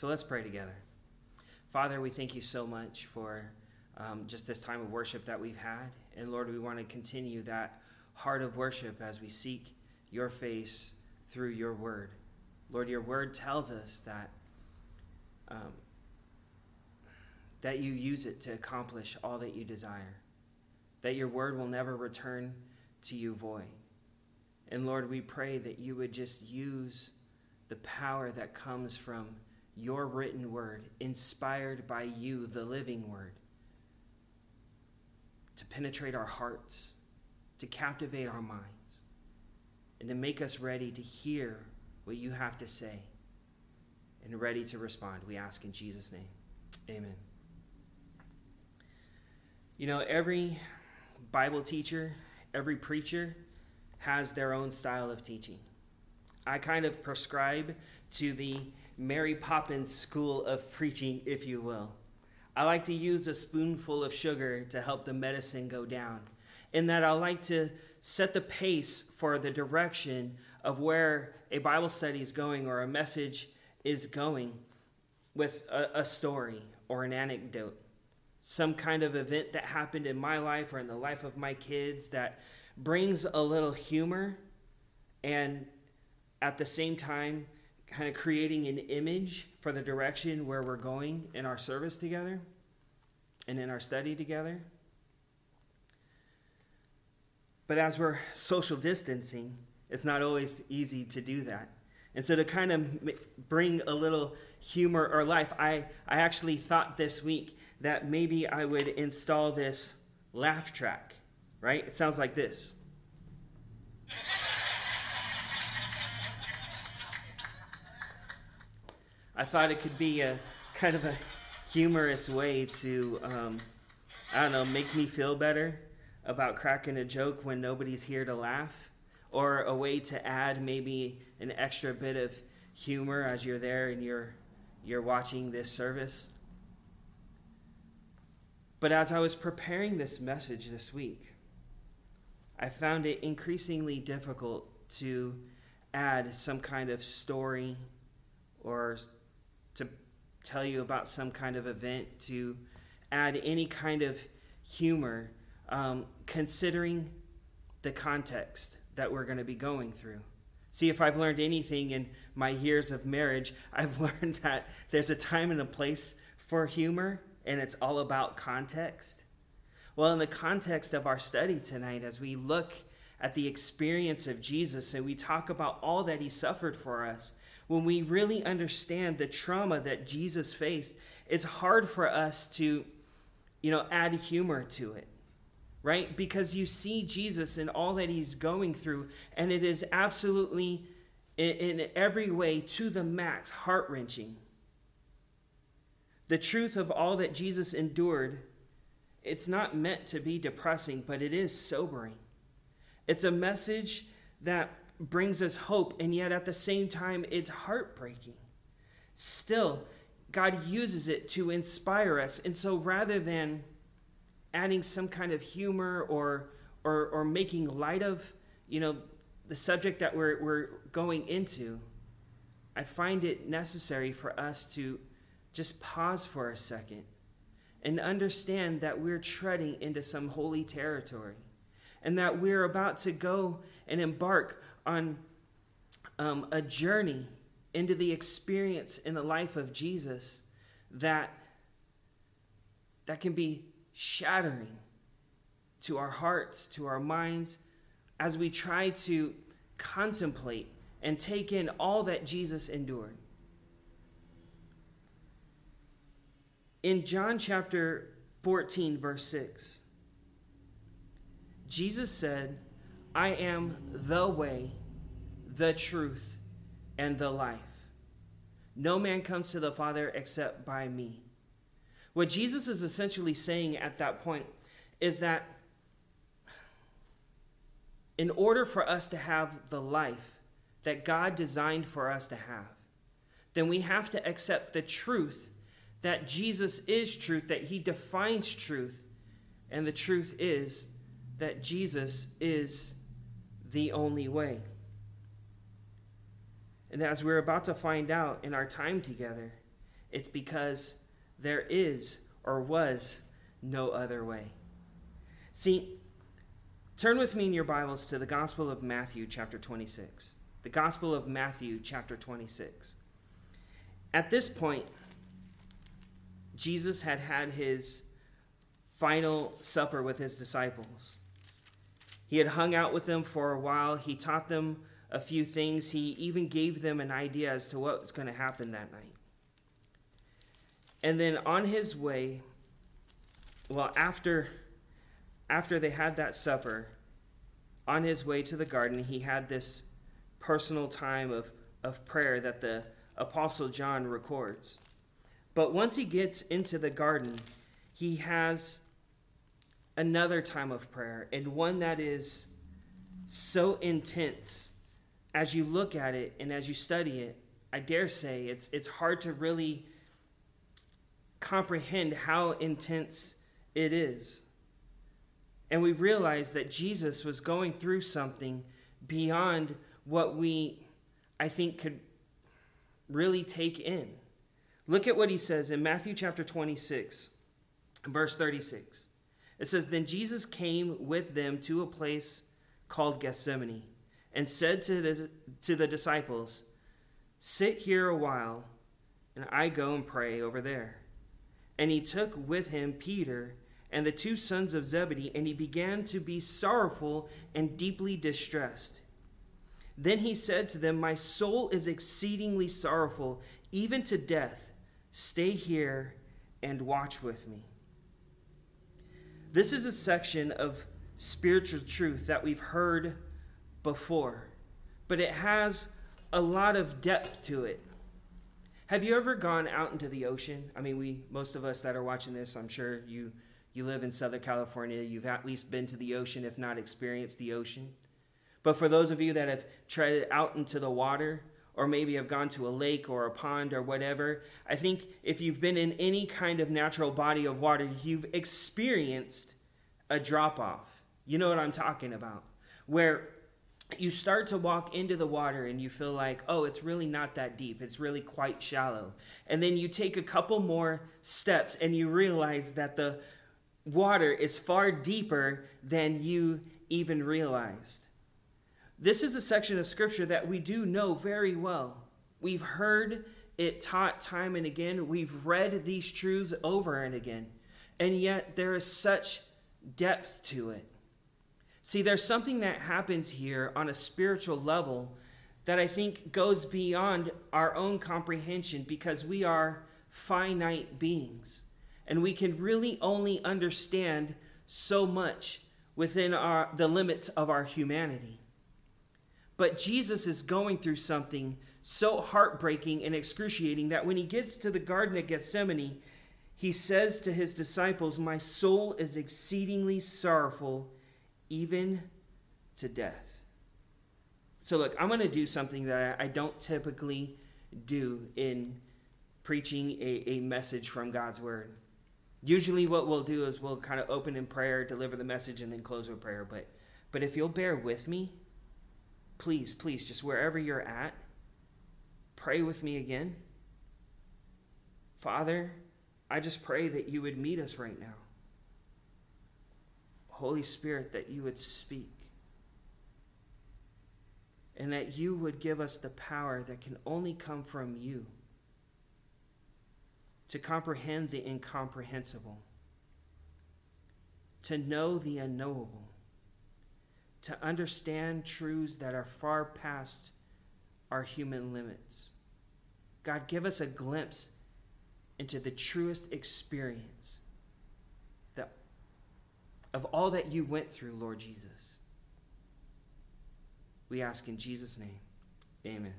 So let's pray together. Father, we thank you so much for just this time of worship that we've had. And Lord, we want to continue that heart of worship as we seek your face through your word. Lord, your word tells us that you use it to accomplish all that you desire, that your word will never return to you void. And Lord, we pray that you would just use the power that comes from your written word, inspired by you, the living word, to penetrate our hearts, to captivate our minds, and to make us ready to hear what you have to say and ready to respond. We ask in Jesus' name. Amen. You know, every Bible teacher, every preacher has their own style of teaching. I kind of prescribe to the Mary Poppins school of preaching, if you will. I like to use a spoonful of sugar to help the medicine go down, in that I like to set the pace for the direction of where a Bible study is going or a message is going with a story or an anecdote, some kind of event that happened in my life or in the life of my kids that brings a little humor and at the same time kind of creating an image for the direction where we're going in our service together and in our study together. But as we're social distancing, it's not always easy to do that. And so to kind of bring a little humor or life, I actually thought this week that maybe I would install this laugh track, right? It sounds like this. I thought it could be a kind of a humorous way to, make me feel better about cracking a joke when nobody's here to laugh, or a way to add maybe an extra bit of humor as you're there and you're watching this service. But as I was preparing this message this week, I found it increasingly difficult to add some kind of story or to tell you about some kind of event, to add any kind of humor, considering the context that we're going to be going through. See, if I've learned anything in my years of marriage, I've learned that there's a time and a place for humor, and it's all about context. Well, in the context of our study tonight, as we look at the experience of Jesus and we talk about all that he suffered for us, when we really understand the trauma that Jesus faced, it's hard for us to, add humor to it, right? Because you see Jesus and all that he's going through, and it is absolutely, in every way, to the max, heart-wrenching. The truth of all that Jesus endured, it's not meant to be depressing, but it is sobering. It's a message that brings us hope, and yet at the same time, it's heartbreaking. Still, God uses it to inspire us. And so rather than adding some kind of humor or making light of, the subject that we're going into, I find it necessary for us to just pause for a second and understand that we're treading into some holy territory and that we're about to go and embark on a journey into the experience in the life of Jesus that can be shattering to our hearts, to our minds, as we try to contemplate and take in all that Jesus endured. In John chapter 14, verse 6, Jesus said, "I am the way, the truth, and the life. No man comes to the Father except by me." What Jesus is essentially saying at that point is that in order for us to have the life that God designed for us to have, then we have to accept the truth that Jesus is truth, that he defines truth, and the truth is that Jesus is the only way. And as we're about to find out in our time together, It's because there is or was no other way. See, turn with me in your Bibles to the Gospel of Matthew, chapter 26. The Gospel of Matthew, chapter 26. At this point, Jesus had had his final supper with his disciples. He had hung out with them for a while. He taught them a few things. He even gave them an idea as to what was going to happen that night. And then on his way, well, after they had that supper, on his way to the garden, he had this personal time of prayer that the Apostle John records. But once he gets into the garden, he has another time of prayer, and one that is so intense. As you look at it and as you study it, I dare say it's hard to really comprehend how intense it is. And we realize that Jesus was going through something beyond what we, I think, could really take in. Look at what he says in Matthew chapter 26, verse 36. It says, "Then Jesus came with them to a place called Gethsemane and said to the disciples, 'Sit here a while, and I go and pray over there.' And he took with him Peter and the two sons of Zebedee, and he began to be sorrowful and deeply distressed. Then he said to them, 'My soul is exceedingly sorrowful, even to death. Stay here and watch with me.'" This is a section of spiritual truth that we've heard before, but it has a lot of depth to it. Have you ever gone out into the ocean? I mean, most of us that are watching this, I'm sure you live in Southern California. You've at least been to the ocean, if not experienced the ocean. But for those of you that have treaded out into the water, or maybe have gone to a lake or a pond or whatever, I think if you've been in any kind of natural body of water, you've experienced a drop-off. You know what I'm talking about. Where you start to walk into the water and you feel like, oh, it's really not that deep. It's really quite shallow. And then you take a couple more steps and you realize that the water is far deeper than you even realized. This is a section of scripture that we do know very well. We've heard it taught time and again. We've read these truths over and again. And yet there is such depth to it. See, there's something that happens here on a spiritual level that I think goes beyond our own comprehension, because we are finite beings. And we can really only understand so much within the limits of our humanity. But Jesus is going through something so heartbreaking and excruciating that when he gets to the Garden of Gethsemane, he says to his disciples, "My soul is exceedingly sorrowful, even to death." So look, I'm going to do something that I don't typically do in preaching a message from God's word. Usually what we'll do is we'll kind of open in prayer, deliver the message, and then close with prayer. But if you'll bear with me, please, just wherever you're at, pray with me again. Father, I just pray that you would meet us right now. Holy Spirit, that you would speak. And that you would give us the power that can only come from you to comprehend the incomprehensible, to know the unknowable, to understand truths that are far past our human limits. God, give us a glimpse into the truest experience of all that you went through, Lord Jesus. We ask in Jesus' name, amen.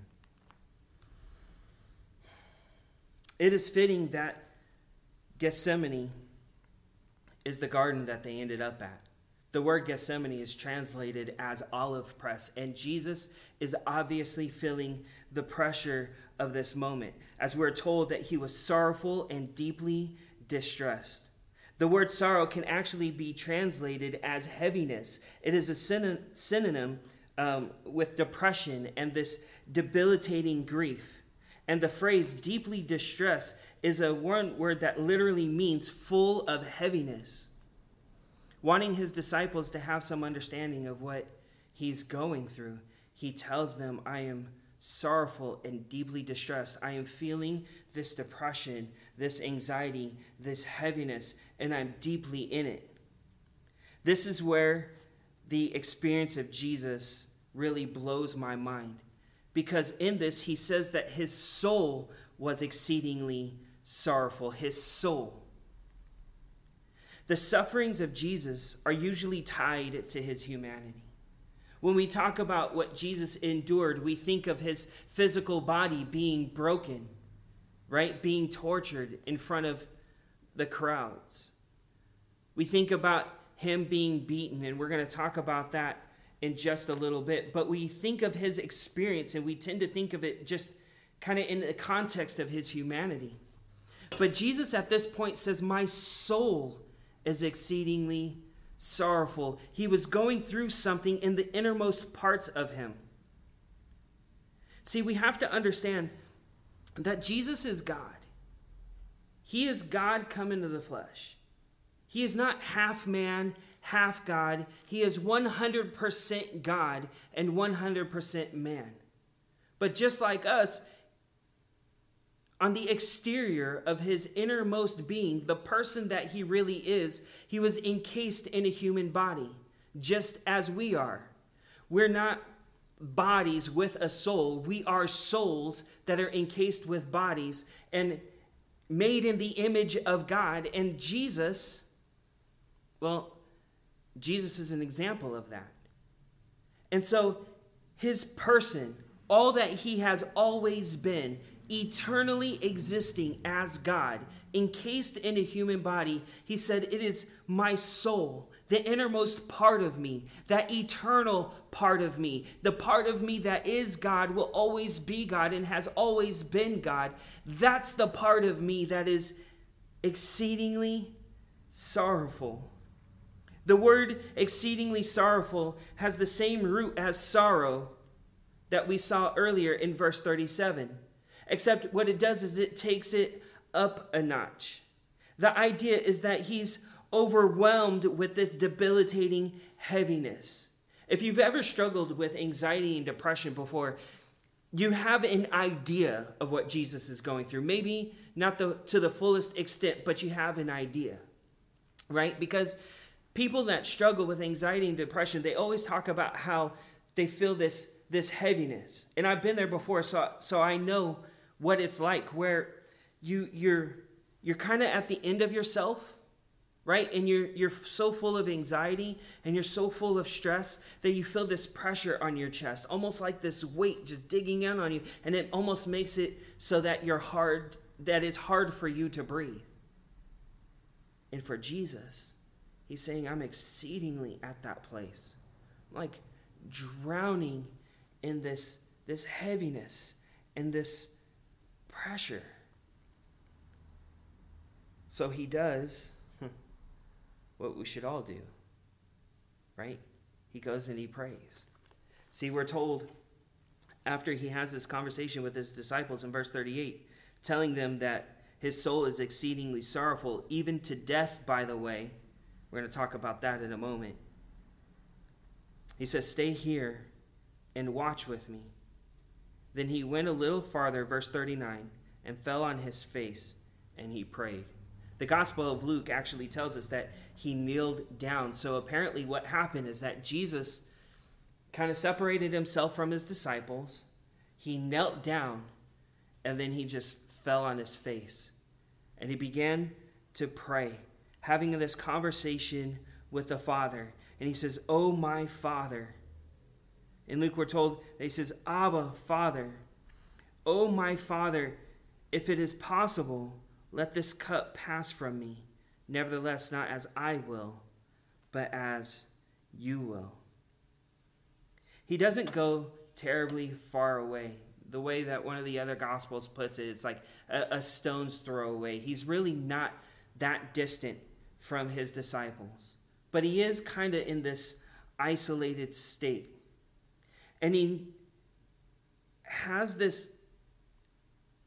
It is fitting that Gethsemane is the garden that they ended up at. The word Gethsemane is translated as olive press, and Jesus is obviously feeling the pressure of this moment, as we're told that he was sorrowful and deeply distressed. The word sorrow can actually be translated as heaviness. It is a synonym with depression and this debilitating grief. And the phrase deeply distressed is a one word that literally means full of heaviness. Wanting his disciples to have some understanding of what he's going through, he tells them, I am sorrowful and deeply distressed. I am feeling this depression, this anxiety, this heaviness, and I'm deeply in it. This is where the experience of Jesus really blows my mind. Because in this, he says that his soul was exceedingly sorrowful. His soul. The sufferings of Jesus are usually tied to his humanity. When we talk about what Jesus endured, we think of his physical body being broken, right? Being tortured in front of the crowds. We think about him being beaten, and we're going to talk about that in just a little bit. But we think of his experience, and we tend to think of it just kind of in the context of his humanity. But Jesus at this point says, my soul is exceedingly sorrowful. He was going through something in the innermost parts of him. See, we have to understand that Jesus is God. He is God come into the flesh. He is not half man, half God. He is 100% God and 100% man. But just like us, on the exterior of his innermost being, the person that he really is, he was encased in a human body, just as we are. We're not bodies with a soul. We are souls that are encased with bodies and made in the image of God. And Jesus, well, Jesus is an example of that. And so his person, all that he has always been, eternally existing as God, encased in a human body, he said, it is my soul, the innermost part of me, that eternal part of me, the part of me that is God, will always be God and has always been God. That's the part of me that is exceedingly sorrowful. The word exceedingly sorrowful has the same root as sorrow that we saw earlier in verse 37. Except what it does is it takes it up a notch. The idea is that he's overwhelmed with this debilitating heaviness. If you've ever struggled with anxiety and depression before, you have an idea of what Jesus is going through. Maybe not to the fullest extent, but you have an idea, right? Because people that struggle with anxiety and depression, they always talk about how they feel this heaviness. And I've been there before, so I know what it's like, where you're kind of at the end of yourself, right? And you're so full of anxiety and you're so full of stress that you feel this pressure on your chest, almost like this weight just digging in on you, and it almost makes it so that it's hard for you to breathe. And for Jesus, he's saying, I'm exceedingly at that place, like drowning in this heaviness and this pressure. So he does what we should all do, right? He goes and he prays. See, we're told after he has this conversation with his disciples in verse 38, telling them that his soul is exceedingly sorrowful, even to death, by the way. We're going to talk about that in a moment. He says, stay here and watch with me. Then he went a little farther, verse 39, and fell on his face, and he prayed. The Gospel of Luke actually tells us that he kneeled down. So apparently what happened is that Jesus kind of separated himself from his disciples. He knelt down, and then he just fell on his face. And he began to pray, having this conversation with the Father. And he says, "Oh, my Father." In Luke, we're told that he says, "Abba, Father. Oh, my Father, if it is possible, let this cup pass from me. Nevertheless, not as I will, but as you will." He doesn't go terribly far away. The way that one of the other Gospels puts it, it's like a stone's throw away. He's really not that distant from his disciples. But he is kind of in this isolated state. And he has this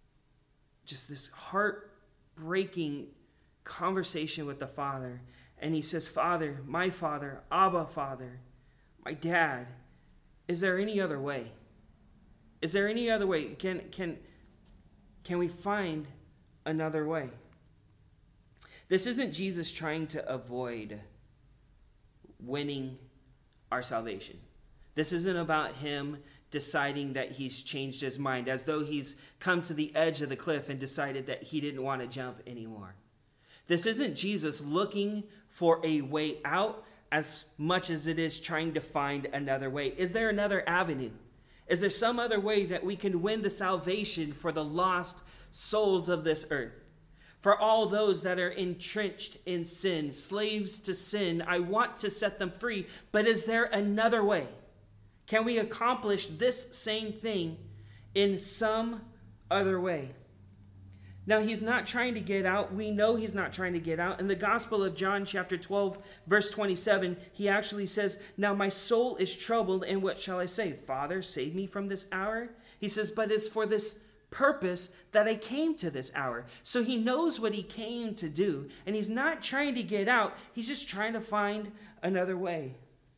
just this heartbreaking conversation with the Father. And he says, Father, Abba, Father, my dad, is there any other way? Is there any other way? Can we find another way? This isn't Jesus trying to avoid winning our salvation. This isn't about him deciding that he's changed his mind, as though he's come to the edge of the cliff and decided that he didn't want to jump anymore. This isn't Jesus looking for a way out as much as it is trying to find another way. Is there another avenue? Is there some other way that we can win the salvation for the lost souls of this earth? For all those that are entrenched in sin, slaves to sin, I want to set them free. But is there another way? Can we accomplish this same thing in some other way? Now, he's not trying to get out. We know he's not trying to get out. In the Gospel of John, chapter 12, verse 27, he actually says, now my soul is troubled, and what shall I say? Father, save me from this hour? He says, but it's for this purpose that I came to this hour. So he knows what he came to do, and he's not trying to get out. He's just trying to find another way.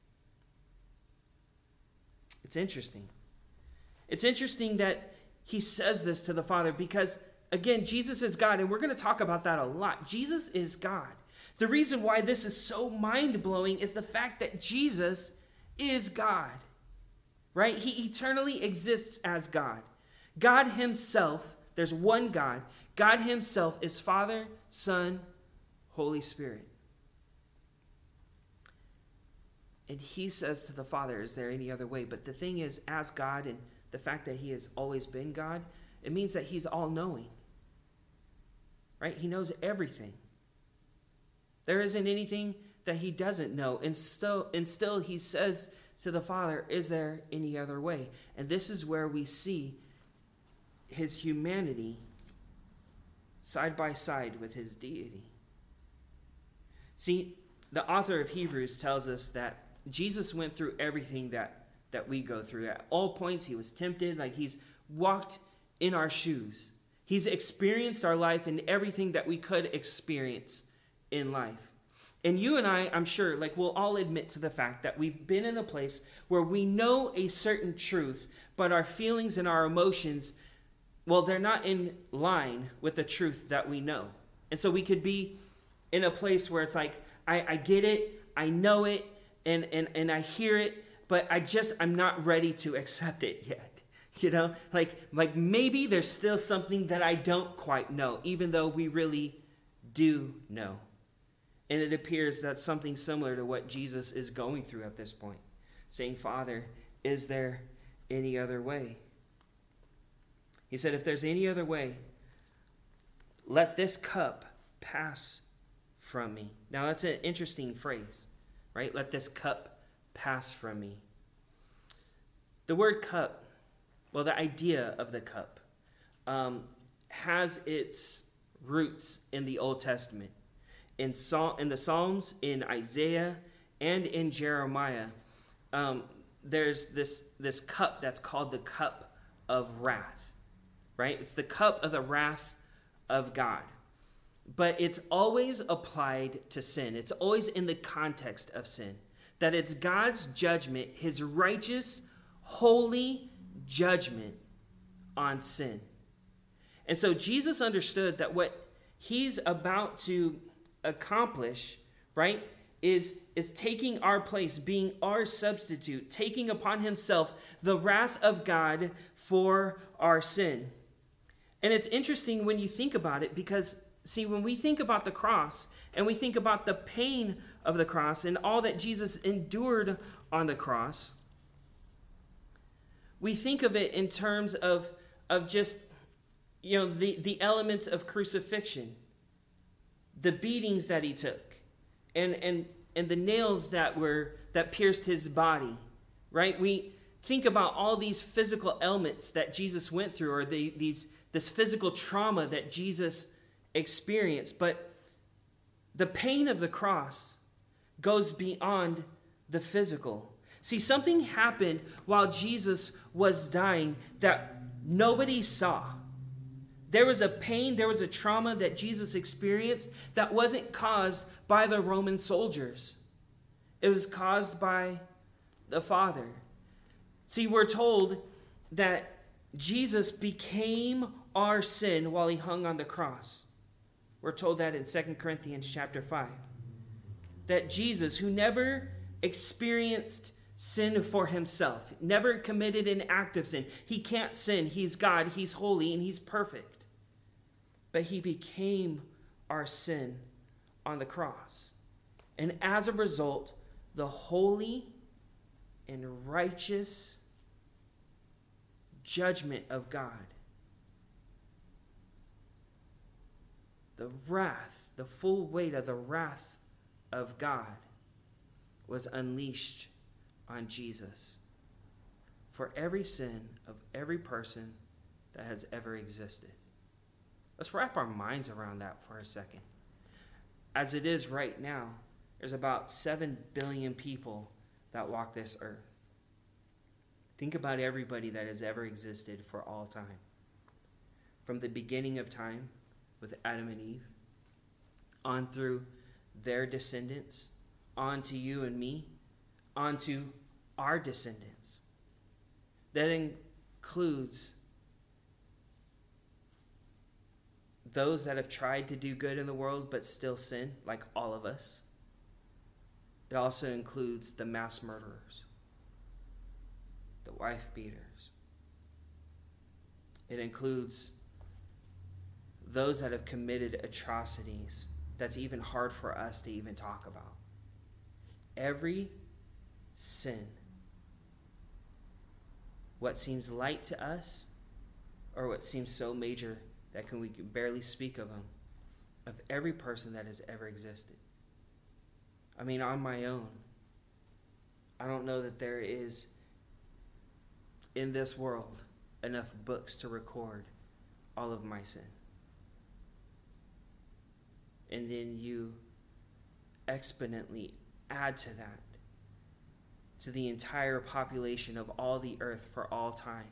It's interesting. It's interesting that he says this to the Father because, again, Jesus is God, and we're going to talk about that a lot. Jesus is God. The reason why this is so mind-blowing is the fact that Jesus is God, right? He eternally exists as God. God himself, there's one God. God himself is Father, Son, Holy Spirit. And he says to the Father, is there any other way? But the thing is, as God, and the fact that he has always been God, it means that he's all-knowing. Right? He knows everything. There isn't anything that he doesn't know. And still he says to the Father, is there any other way? And this is where we see his humanity side by side with his deity. See, the author of Hebrews tells us that Jesus went through everything that we go through. At all points, he was tempted, like he's walked in our shoes. He's experienced our life and everything that we could experience in life. And you and I'm sure, like we'll all admit to the fact that we've been in a place where we know a certain truth, but our feelings and our emotions, well, they're not in line with the truth that we know. And so we could be in a place where it's like, I get it, I know it, and I hear it, but I'm not ready to accept it yet. You know, like maybe there's still something that I don't quite know, even though we really do know. And it appears that's something similar to what Jesus is going through at this point, saying, Father, is there any other way? He said, if there's any other way, let this cup pass from me. Now, that's an interesting phrase, right? Let this cup pass from me. The word cup, well, the idea of the cup has its roots in the Old Testament. In the Psalms, in Isaiah, and in Jeremiah, there's this cup that's called the cup of wrath, right? It's the cup of the wrath of God. But it's always applied to sin. It's always in the context of sin. That it's God's judgment, his righteous, holy judgment on sin. And so Jesus understood that what he's about to accomplish, right, is taking our place, being our substitute, taking upon himself the wrath of God for our sin. And it's interesting when you think about it because, see, when we think about the cross and we think about the pain of the cross and all that Jesus endured on the cross, we think of it in terms of just, you know, the elements of crucifixion, the beatings that he took, and the nails that pierced his body, right? We think about all these physical elements that Jesus went through, or this physical trauma that Jesus experienced. But the pain of the cross goes beyond the physical. See, something happened while Jesus was dying that nobody saw, There was a pain, there was a trauma that Jesus experienced that wasn't caused by the Roman soldiers. It was caused by the Father. See, we're told that Jesus became our sin while he hung on the cross. We're told that in 2 Corinthians chapter 5. That Jesus, who never experienced sin for himself, never committed an act of sin. He can't sin. He's God, he's holy, and he's perfect. But he became our sin on the cross. And as a result, the holy and righteous judgment of God, the wrath, the full weight of the wrath of God was unleashed on Jesus for every sin of every person that has ever existed. Let's wrap our minds around that for a second. As it is right now, there's about 7 billion people that walk this earth. Think about everybody that has ever existed for all time. From the beginning of time with Adam and Eve, on through their descendants, on to you and me, on to our descendants. That includes those that have tried to do good in the world but still sin, like all of us. It also includes the mass murderers, the wife beaters. It includes those that have committed atrocities that's even hard for us to even talk about. Every sin, what seems light to us or what seems so major that we can barely speak of them, of every person that has ever existed. I mean, on my own, I don't know that there is in this world enough books to record all of my sin. And then you exponentially add to that, to the entire population of all the earth for all time.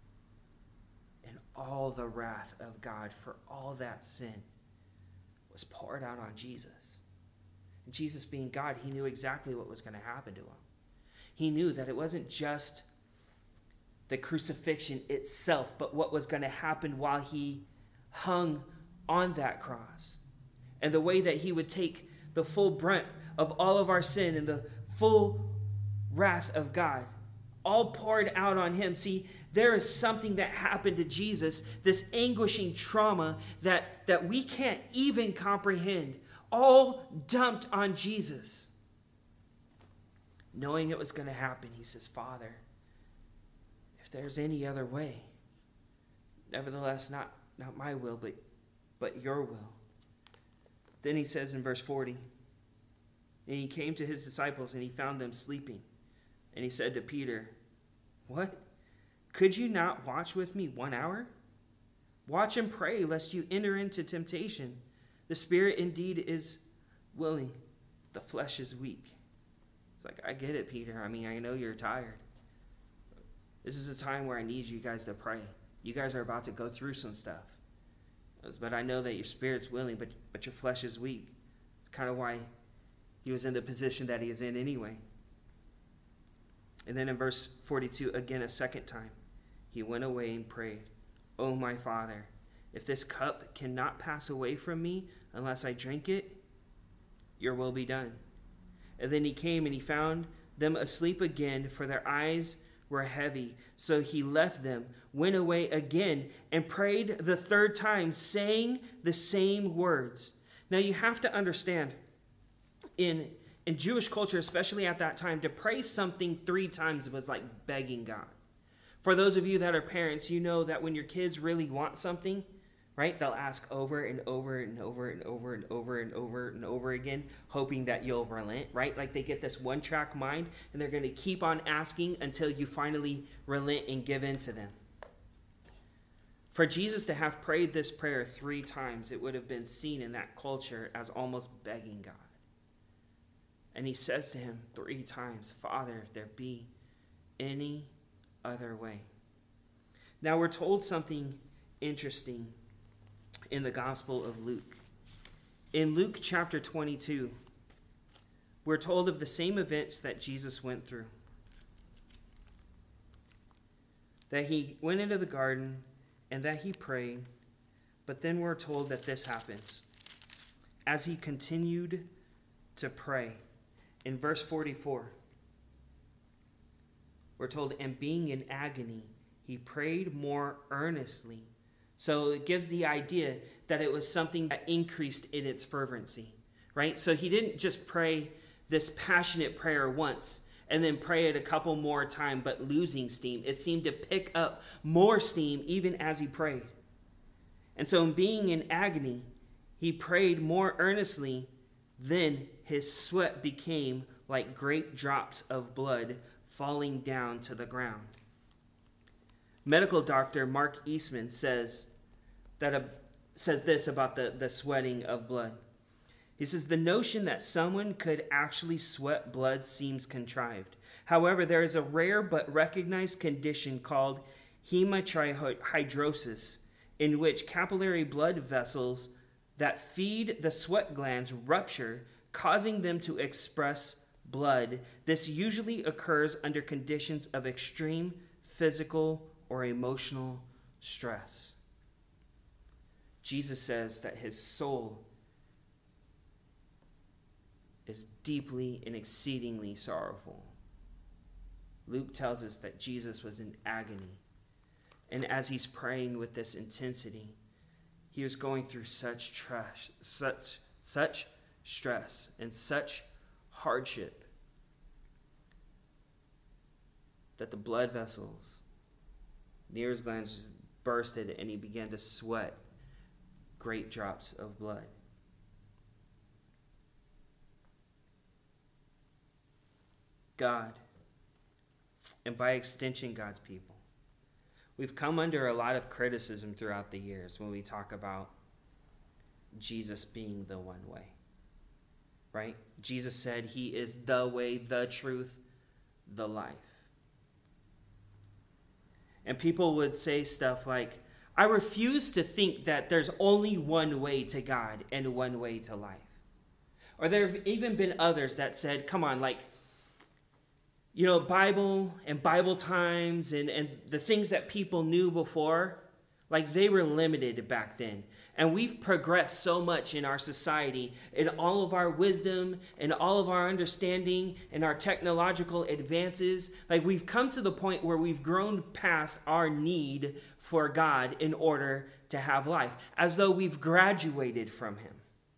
And all the wrath of God for all that sin was poured out on Jesus. And Jesus being God, he knew exactly what was going to happen to him. He knew that it wasn't just the crucifixion itself, but what was going to happen while he hung on that cross. And the way that he would take the full brunt of all of our sin and the full wrath of God, all poured out on him. See, there is something that happened to Jesus, this anguishing trauma that we can't even comprehend, all dumped on Jesus. Knowing it was going to happen, he says, Father, if there's any other way, nevertheless, not my will, but your will. Then he says in verse 40, and he came to his disciples and he found them sleeping. And he said to Peter, what? Could you not watch with me 1 hour? Watch and pray lest you enter into temptation. The spirit indeed is willing, the flesh is weak. It's like, I get it, Peter. I mean, I know you're tired. This is a time where I need you guys to pray. You guys are about to go through some stuff. But I know that your spirit's willing, but your flesh is weak. It's kind of why he was in the position that he is in anyway. And then in verse 42, again a second time, he went away and prayed, Oh, my Father, if this cup cannot pass away from me unless I drink it, your will be done. And then he came and he found them asleep again, for their eyes were heavy. So he left them, went away again, and prayed the third time, saying the same words. Now you have to understand, in Jewish culture, especially at that time, to pray something 3 times was like begging God. For those of you that are parents, you know that when your kids really want something, right, they'll ask over and over and over and over and over and over and over again, hoping that you'll relent, right? Like they get this one-track mind, and they're going to keep on asking until you finally relent and give in to them. For Jesus to have prayed this prayer 3 times, it would have been seen in that culture as almost begging God. And he says to him 3 times, Father, if there be any other way. Now we're told something interesting in the Gospel of Luke. In Luke chapter 22, we're told of the same events that Jesus went through. That he went into the garden and that he prayed, but then we're told that this happens. As he continued to pray, in verse 44, we're told, and being in agony, he prayed more earnestly. So it gives the idea that it was something that increased in its fervency, right? So he didn't just pray this passionate prayer once and then pray it a couple more times, but losing steam. It seemed to pick up more steam even as he prayed. And so in being in agony, he prayed more earnestly. Then his sweat became like great drops of blood falling down to the ground. Medical doctor Mark Eastman says this about the sweating of blood. He says, the notion that someone could actually sweat blood seems contrived. However, there is a rare but recognized condition called hematidrosis, in which capillary blood vessels that feed the sweat glands rupture, causing them to express blood. This usually occurs under conditions of extreme physical or emotional stress. Jesus says that his soul is deeply and exceedingly sorrowful. Luke tells us that Jesus was in agony. And as he's praying with this intensity, he was going through such stress and such hardship that the blood vessels near his glands just bursted and he began to sweat great drops of blood. God, and by extension, God's people, we've come under a lot of criticism throughout the years when we talk about Jesus being the one way, right? Jesus said he is the way, the truth, the life. And people would say stuff like, I refuse to think that there's only one way to God and one way to life. Or there have even been others that said, come on, like, you know, Bible and Bible times and the things that people knew before, like they were limited back then. And we've progressed so much in our society, in all of our wisdom and all of our understanding and our technological advances. Like we've come to the point where we've grown past our need for God in order to have life, as though we've graduated from him.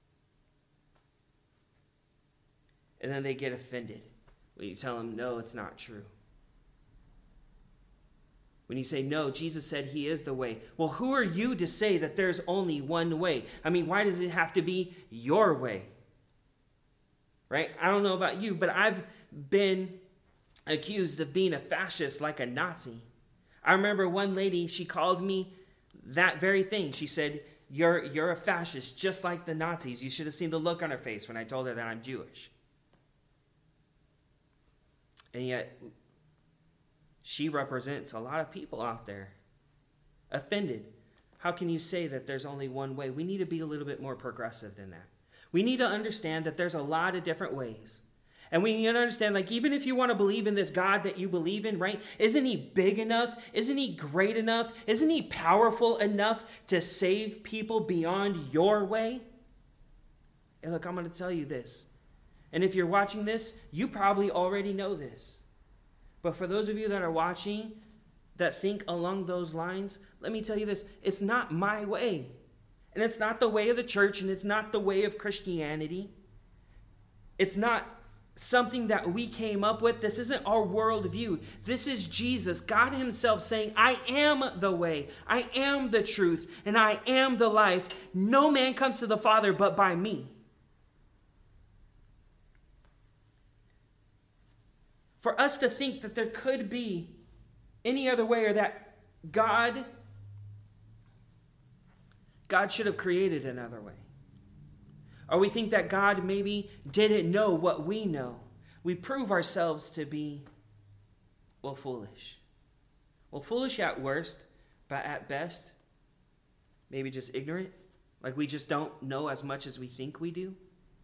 And then they get offended when you tell them, no, it's not true. When you say, no, Jesus said he is the way. Well, who are you to say that there's only one way? I mean, why does it have to be your way? Right? I don't know about you, but I've been accused of being a fascist like a Nazi. I remember one lady, she called me that very thing. She said, you're a fascist just like the Nazis. You should have seen the look on her face when I told her that I'm Jewish. And yet, she represents a lot of people out there offended. How can you say that there's only one way? We need to be a little bit more progressive than that. We need to understand that there's a lot of different ways. And we need to understand, like, even if you want to believe in this God that you believe in, right? Isn't he big enough? Isn't he great enough? Isn't he powerful enough to save people beyond your way? And look, I'm going to tell you this. And if you're watching this, you probably already know this. But for those of you that are watching that think along those lines, let me tell you this. It's not my way. And it's not the way of the church, and it's not the way of Christianity. It's not something that we came up with. This isn't our worldview. This is Jesus, God himself saying, I am the way, I am the truth, and I am the life. No man comes to the Father but by me. For us to think that there could be any other way, or that God should have created another way. Or we think that God maybe didn't know what we know. We prove ourselves to be, well, foolish. Well, foolish at worst, but at best, maybe just ignorant Like we just don't know as much as we think we do.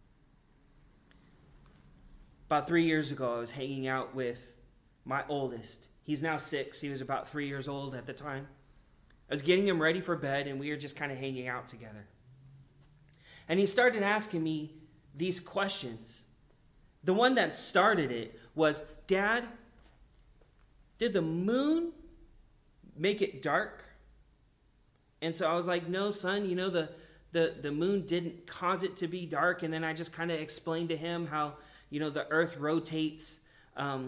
About 3 years ago, I was hanging out with my oldest. He's now 6. He was about 3 years old at the time. I was getting him ready for bed, and we were just kind of hanging out together. And he started asking me these questions. The one that started it was, Dad, did the moon make it dark? And so I was like, no, son, the moon didn't cause it to be dark. And then I just kind of explained to him how, the earth rotates, or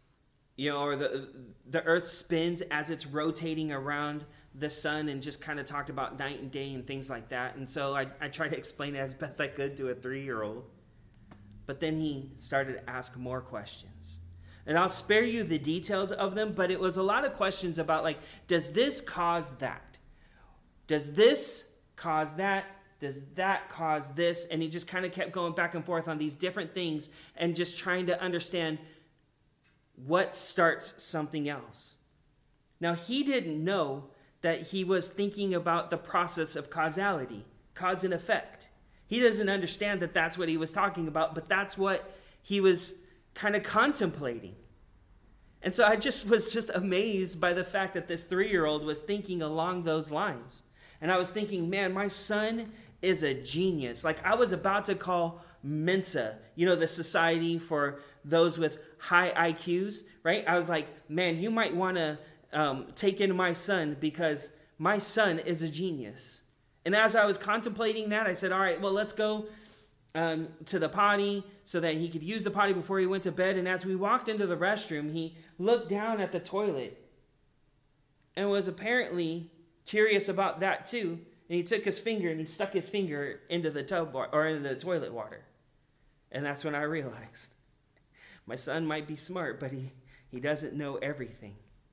the earth spins as it's rotating around the sun, and just kind of talked about night and day and things like that. And so I tried to explain it as best I could to a 3-year-old. But then he started to ask more questions. And I'll spare you the details of them, but it was a lot of questions about, like, does this cause that? Does this cause that? Does that cause this? And he just kind of kept going back and forth on these different things and just trying to understand what starts something else. Now, he didn't know that he was thinking about the process of causality, cause and effect. He doesn't understand that that's what he was talking about, but that's what he was kind of contemplating. And so I was just amazed by the fact that this 3-year-old was thinking along those lines. And I was thinking, man, my son is a genius. Like, I was about to call Mensa, the society for those with high IQs, right? I was like, man, you might want to take in my son, because my son is a genius. And as I was contemplating that, I said, all right, well, let's go to the potty so that he could use the potty before he went to bed. And as we walked into the restroom, he looked down at the toilet and was apparently curious about that too. And he took his finger and he stuck his finger into the tub or into the toilet water. And that's when I realized my son might be smart, but he doesn't know everything.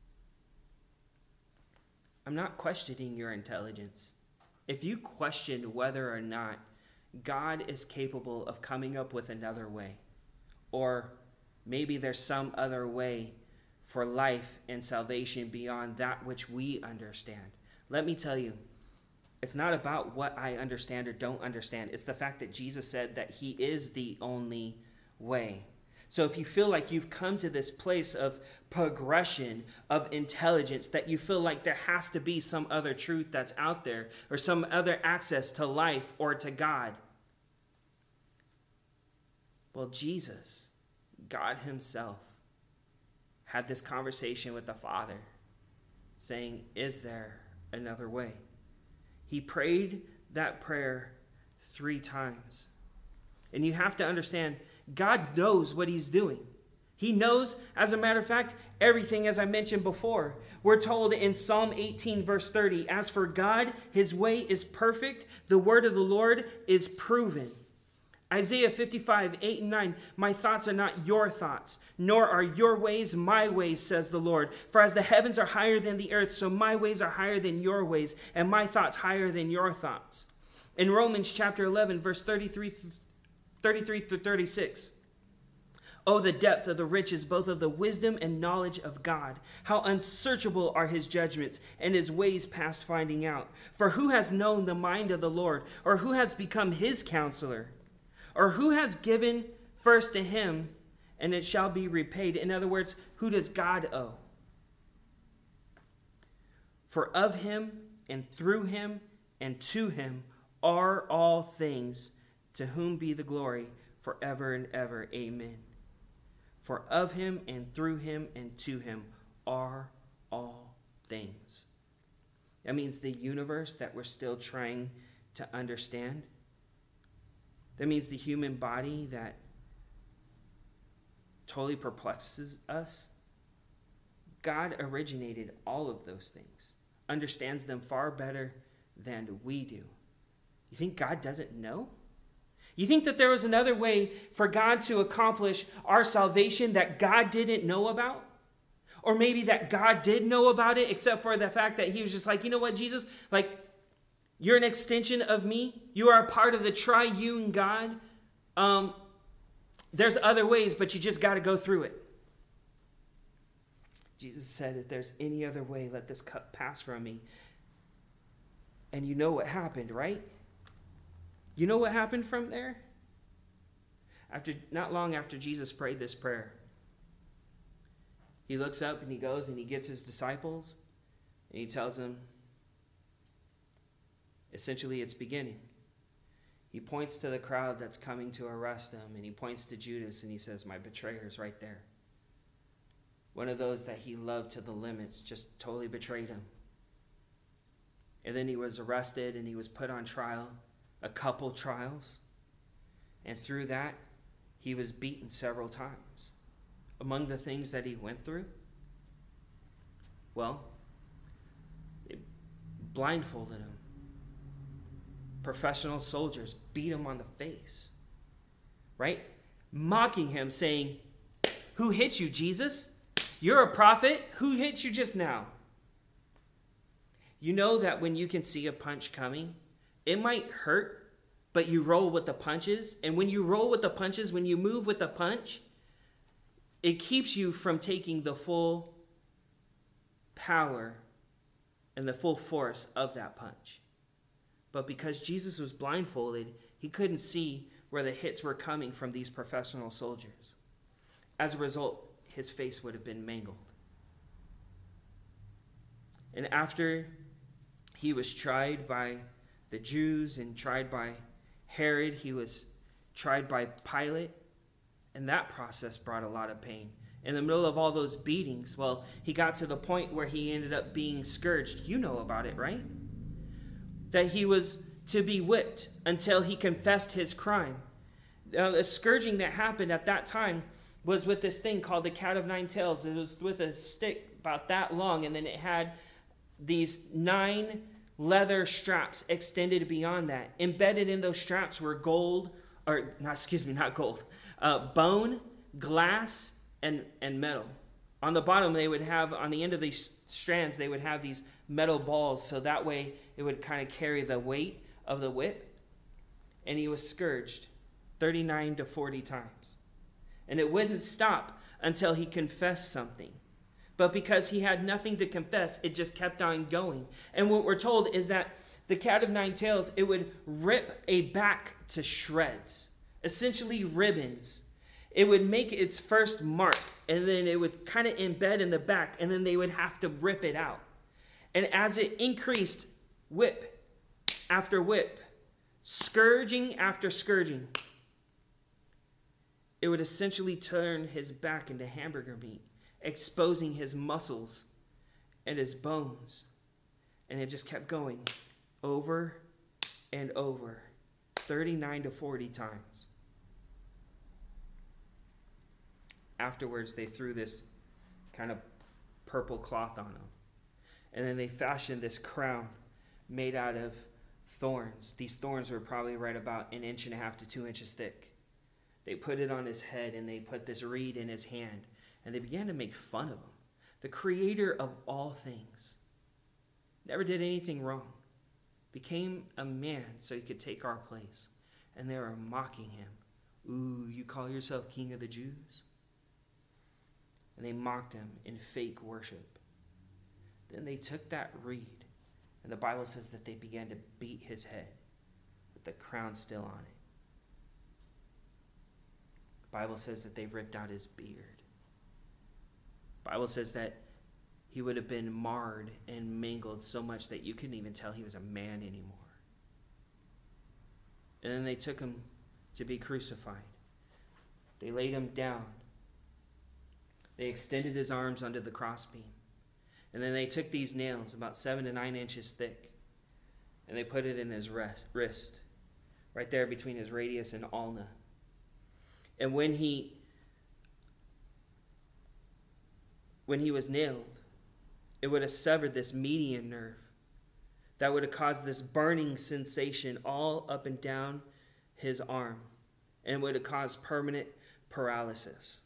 I'm not questioning your intelligence. If you question whether or not God is capable of coming up with another way, or maybe there's some other way for life and salvation beyond that which we understand, let me tell you, it's not about what I understand or don't understand. It's the fact that Jesus said that he is the only way. So if you feel like you've come to this place of progression, of intelligence, that you feel like there has to be some other truth that's out there, or some other access to life or to God, well, Jesus, God himself, had this conversation with the Father, saying, is there another way? He prayed that prayer 3 times. And you have to understand, God knows what he's doing. He knows, as a matter of fact, everything, as I mentioned before. We're told in Psalm 18, verse 30, as for God, his way is perfect. The word of the Lord is proven. Isaiah 55, 8 and 9, my thoughts are not your thoughts, nor are your ways my ways, says the Lord. For as the heavens are higher than the earth, so my ways are higher than your ways, and my thoughts higher than your thoughts. In Romans chapter 11, verse 33 through 36, oh, the depth of the riches, both of the wisdom and knowledge of God. How unsearchable are his judgments, and his ways past finding out. For who has known the mind of the Lord, or who has become his counselor? Or who has given first to him, and it shall be repaid? In other words, who does God owe? For of him, and through him, and to him are all things, to whom be the glory forever and ever. Amen. For of him, and through him, and to him are all things. That means the universe that we're still trying to understand. That means the human body that totally perplexes us. God originated all of those things, understands them far better than we do. You think God doesn't know? You think that there was another way for God to accomplish our salvation that God didn't know about? Or maybe that God did know about it, except for the fact that he was just like, you know what, Jesus? Like, you're an extension of me. You are a part of the triune God. There's other ways, but you just got to go through it. Jesus said, if there's any other way, let this cup pass from me. And you know what happened, right? You know what happened from there? Not long after Jesus prayed this prayer, he looks up and he goes and he gets his disciples and he tells them, essentially, it's beginning. He points to the crowd that's coming to arrest him, and he points to Judas and he says, my betrayer's right there. One of those that he loved to the limits just totally betrayed him. And then he was arrested and he was put on trial, a couple trials. And through that, he was beaten several times. Among the things that he went through, well, it blindfolded him. Professional soldiers beat him on the face, right? Mocking him, saying, who hit you, Jesus? You're a prophet. Who hit you just now? You know that when you can see a punch coming, it might hurt, but you roll with the punches. And when you roll with the punches, when you move with the punch, it keeps you from taking the full power and the full force of that punch. But because Jesus was blindfolded, he couldn't see where the hits were coming from these professional soldiers. As a result, his face would have been mangled. And after he was tried by the Jews and tried by Herod, he was tried by Pilate, and that process brought a lot of pain. In the middle of all those beatings, well, he got to the point where he ended up being scourged. You know about it, right? That he was to be whipped until he confessed his crime. Now, the scourging that happened at that time was with this thing called the cat of nine tails. It was with a stick about that long, and then it had these 9 leather straps extended beyond that. Embedded in those straps were bone, glass, and metal. On the bottom, they would have, on the end of these strands, they would have these metal balls, so that way it would kind of carry the weight of the whip. And he was scourged 39 to 40 times. And it wouldn't stop until he confessed something. But because he had nothing to confess, it just kept on going. And what we're told is that the cat of nine tails, it would rip a back to shreds, essentially ribbons. It would make its first mark, and then it would kind of embed in the back, and then they would have to rip it out. And as it increased, whip after whip, scourging after scourging, it would essentially turn his back into hamburger meat, exposing his muscles and his bones. And it just kept going over and over, 39 to 40 times. Afterwards, they threw this kind of purple cloth on him. And then they fashioned this crown made out of thorns. These thorns were probably right about 1.5 inches to 2 inches thick. They put it on his head, and they put this reed in his hand, and they began to make fun of him. The creator of all things never did anything wrong, became a man so he could take our place. And they were mocking him. Ooh, you call yourself king of the Jews? And they mocked him in fake worship. Then they took that reed, and the Bible says that they began to beat his head with the crown still on it. The Bible says that they ripped out his beard. The Bible says that he would have been marred and mangled so much that you couldn't even tell he was a man anymore. And then they took him to be crucified. They laid him down. They extended his arms under the crossbeam. And then they took these nails, about 7 to 9 inches thick, and they put it in his wrist, right there between his radius and ulna. And when he was nailed, it would have severed this median nerve that would have caused this burning sensation all up and down his arm, and would have caused permanent paralysis.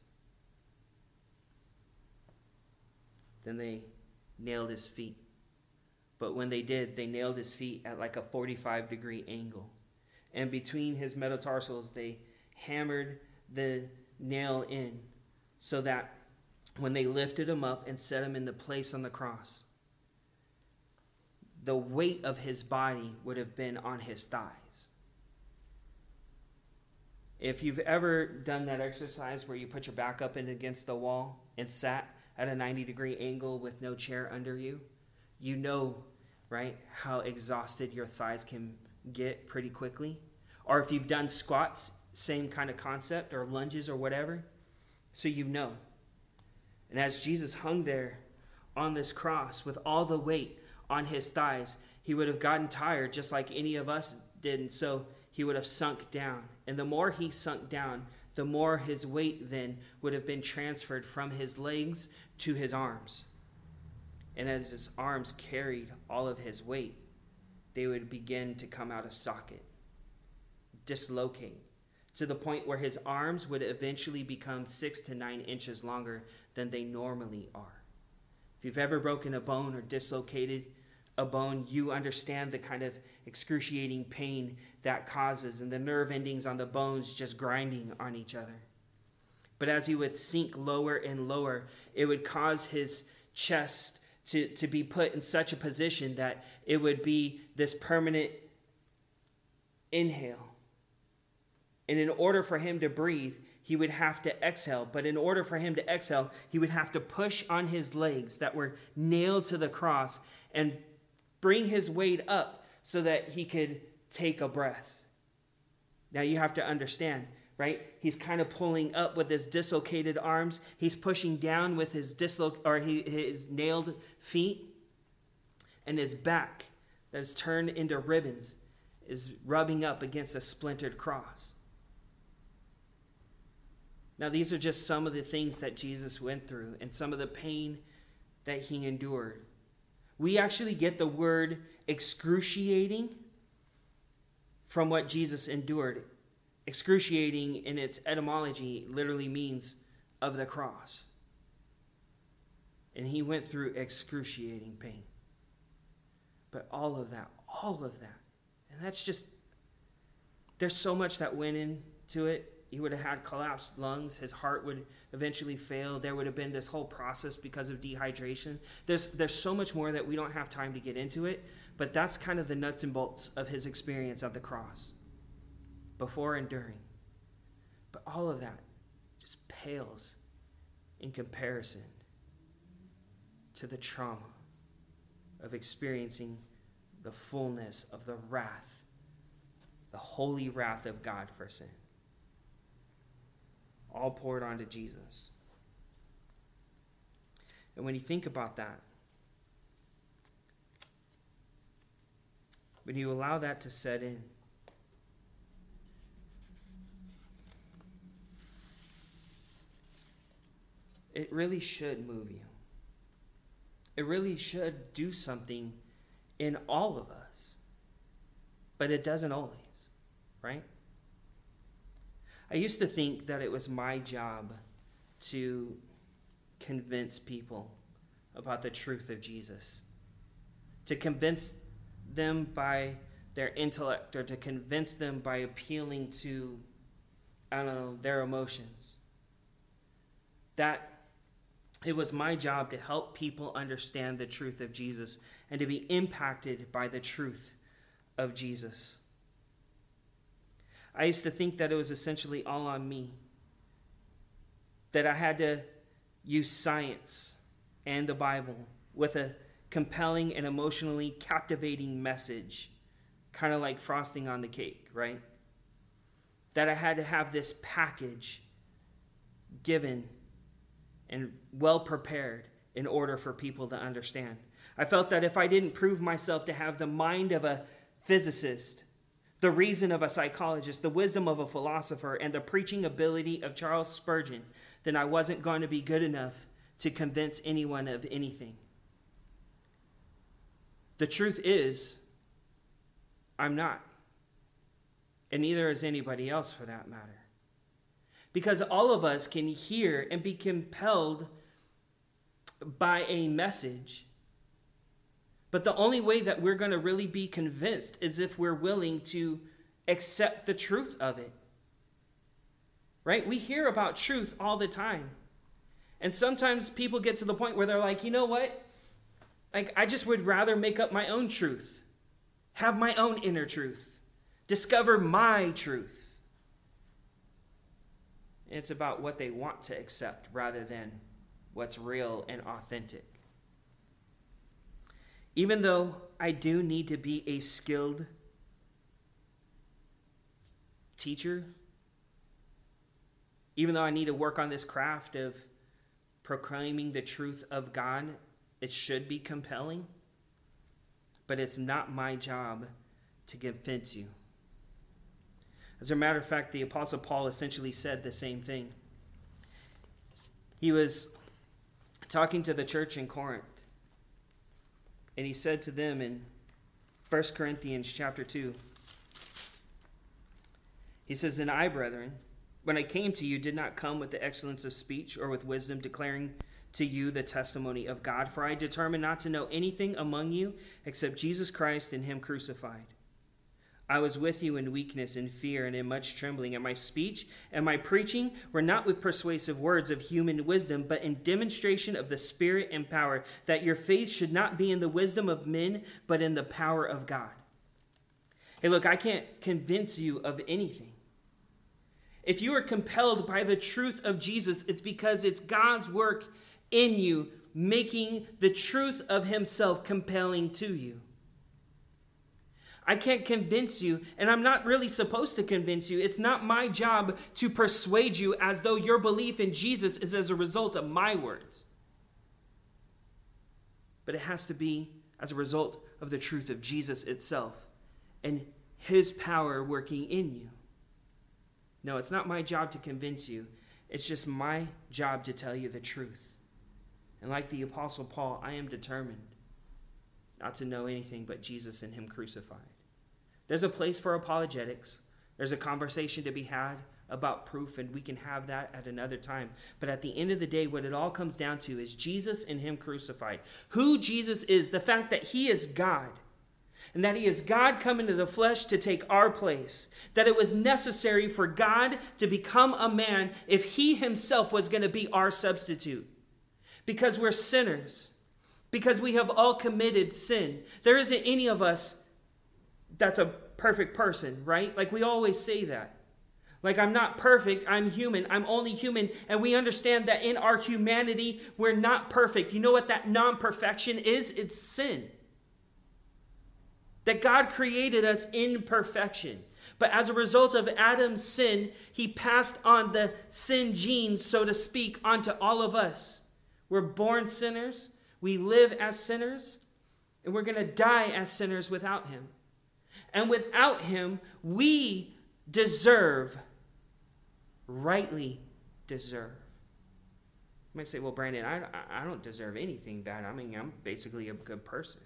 Then they nailed his feet. But when they did, they nailed his feet at like a 45-degree angle. And between his metatarsals, they hammered the nail in so that when they lifted him up and set him in the place on the cross, the weight of his body would have been on his thighs. If you've ever done that exercise where you put your back up and against the wall and sat at a 90-degree angle with no chair under you, you know, right, how exhausted your thighs can get pretty quickly. Or if you've done squats, same kind of concept, or lunges or whatever, so you know. And as Jesus hung there on this cross with all the weight on his thighs, he would have gotten tired just like any of us did, and so he would have sunk down. And the more he sunk down, the more his weight then would have been transferred from his legs to his arms. And as his arms carried all of his weight, they would begin to come out of socket, dislocate, to the point where his arms would eventually become 6 to 9 inches longer than they normally are. If you've ever broken a bone or dislocated a bone, you understand the kind of excruciating pain that causes, and the nerve endings on the bones just grinding on each other. But as he would sink lower and lower, it would cause his chest to be put in such a position that it would be this permanent inhale. And in order for him to breathe, he would have to exhale. But in order for him to exhale, he would have to push on his legs that were nailed to the cross and bring his weight up so that he could take a breath. Now you have to understand, right? He's kind of pulling up with his dislocated arms. He's pushing down with his his nailed feet, and his back that's turned into ribbons is rubbing up against a splintered cross. Now, these are just some of the things that Jesus went through and some of the pain that he endured. We actually get the word excruciating from what Jesus endured. Excruciating in its etymology literally means of the cross. And he went through excruciating pain. But all of that, and that's just, there's so much that went into it. He would have had collapsed lungs. His heart would eventually fail. There would have been this whole process because of dehydration. There's so much more that we don't have time to get into it, but that's kind of the nuts and bolts of his experience at the cross, before and during. But all of that just pales in comparison to the trauma of experiencing the fullness of the wrath, the holy wrath of God for sin, all poured onto Jesus. And when you think about that, when you allow that to set in, it really should move you. It really should do something in all of us. But it doesn't always, right? I used to think that it was my job to convince people about the truth of Jesus, to convince them by their intellect, or to convince them by appealing to, their emotions. That it was my job to help people understand the truth of Jesus and to be impacted by the truth of Jesus. I used to think that it was essentially all on me, that I had to use science and the Bible with a compelling and emotionally captivating message, kind of like frosting on the cake, right? That I had to have this package given and well prepared in order for people to understand. I felt that if I didn't prove myself to have the mind of a physicist, the reason of a psychologist, the wisdom of a philosopher, and the preaching ability of Charles Spurgeon, then I wasn't going to be good enough to convince anyone of anything. The truth is, I'm not. And neither is anybody else for that matter. Because all of us can hear and be compelled by a message. But the only way that we're going to really be convinced is if we're willing to accept the truth of it. Right? We hear about truth all the time. And sometimes people get to the point where they're like, you know what? Like, I just would rather make up my own truth. Have my own inner truth. Discover my truth. And it's about what they want to accept rather than what's real and authentic. Even though I do need to be a skilled teacher, even though I need to work on this craft of proclaiming the truth of God, it should be compelling, but it's not my job to convince you. As a matter of fact, the Apostle Paul essentially said the same thing. He was talking to the church in Corinth, and he said to them in 1 Corinthians chapter 2, he says, "And I, brethren, when I came to you, did not come with the excellence of speech or with wisdom, declaring to you the testimony of God. For I determined not to know anything among you except Jesus Christ and him crucified. I was with you in weakness, in fear, and in much trembling. And my speech and my preaching were not with persuasive words of human wisdom, but in demonstration of the Spirit and power, that your faith should not be in the wisdom of men, but in the power of God." Hey, look, I can't convince you of anything. If you are compelled by the truth of Jesus, it's because it's God's work in you, making the truth of himself compelling to you. I can't convince you, and I'm not really supposed to convince you. It's not my job to persuade you as though your belief in Jesus is as a result of my words. But it has to be as a result of the truth of Jesus itself and his power working in you. No, it's not my job to convince you. It's just my job to tell you the truth. And like the Apostle Paul, I am determined not to know anything but Jesus and him crucified. There's a place for apologetics. There's a conversation to be had about proof, and we can have that at another time. But at the end of the day, what it all comes down to is Jesus and him crucified. Who Jesus is, the fact that he is God, and that he is God come into the flesh to take our place. That it was necessary for God to become a man if he himself was going to be our substitute. Because we're sinners. Because we have all committed sin. There isn't any of us that's a perfect person, right? Like we always say that. Like, I'm not perfect, I'm human, I'm only human. And we understand that in our humanity, we're not perfect. You know what that non-perfection is? It's sin. That God created us in perfection. But as a result of Adam's sin, he passed on the sin genes, so to speak, onto all of us. We're born sinners, we live as sinners, and we're going to die as sinners without him. And without him, we deserve, rightly deserve. You might say, well, Brandon, I don't deserve anything bad. I mean, I'm basically a good person.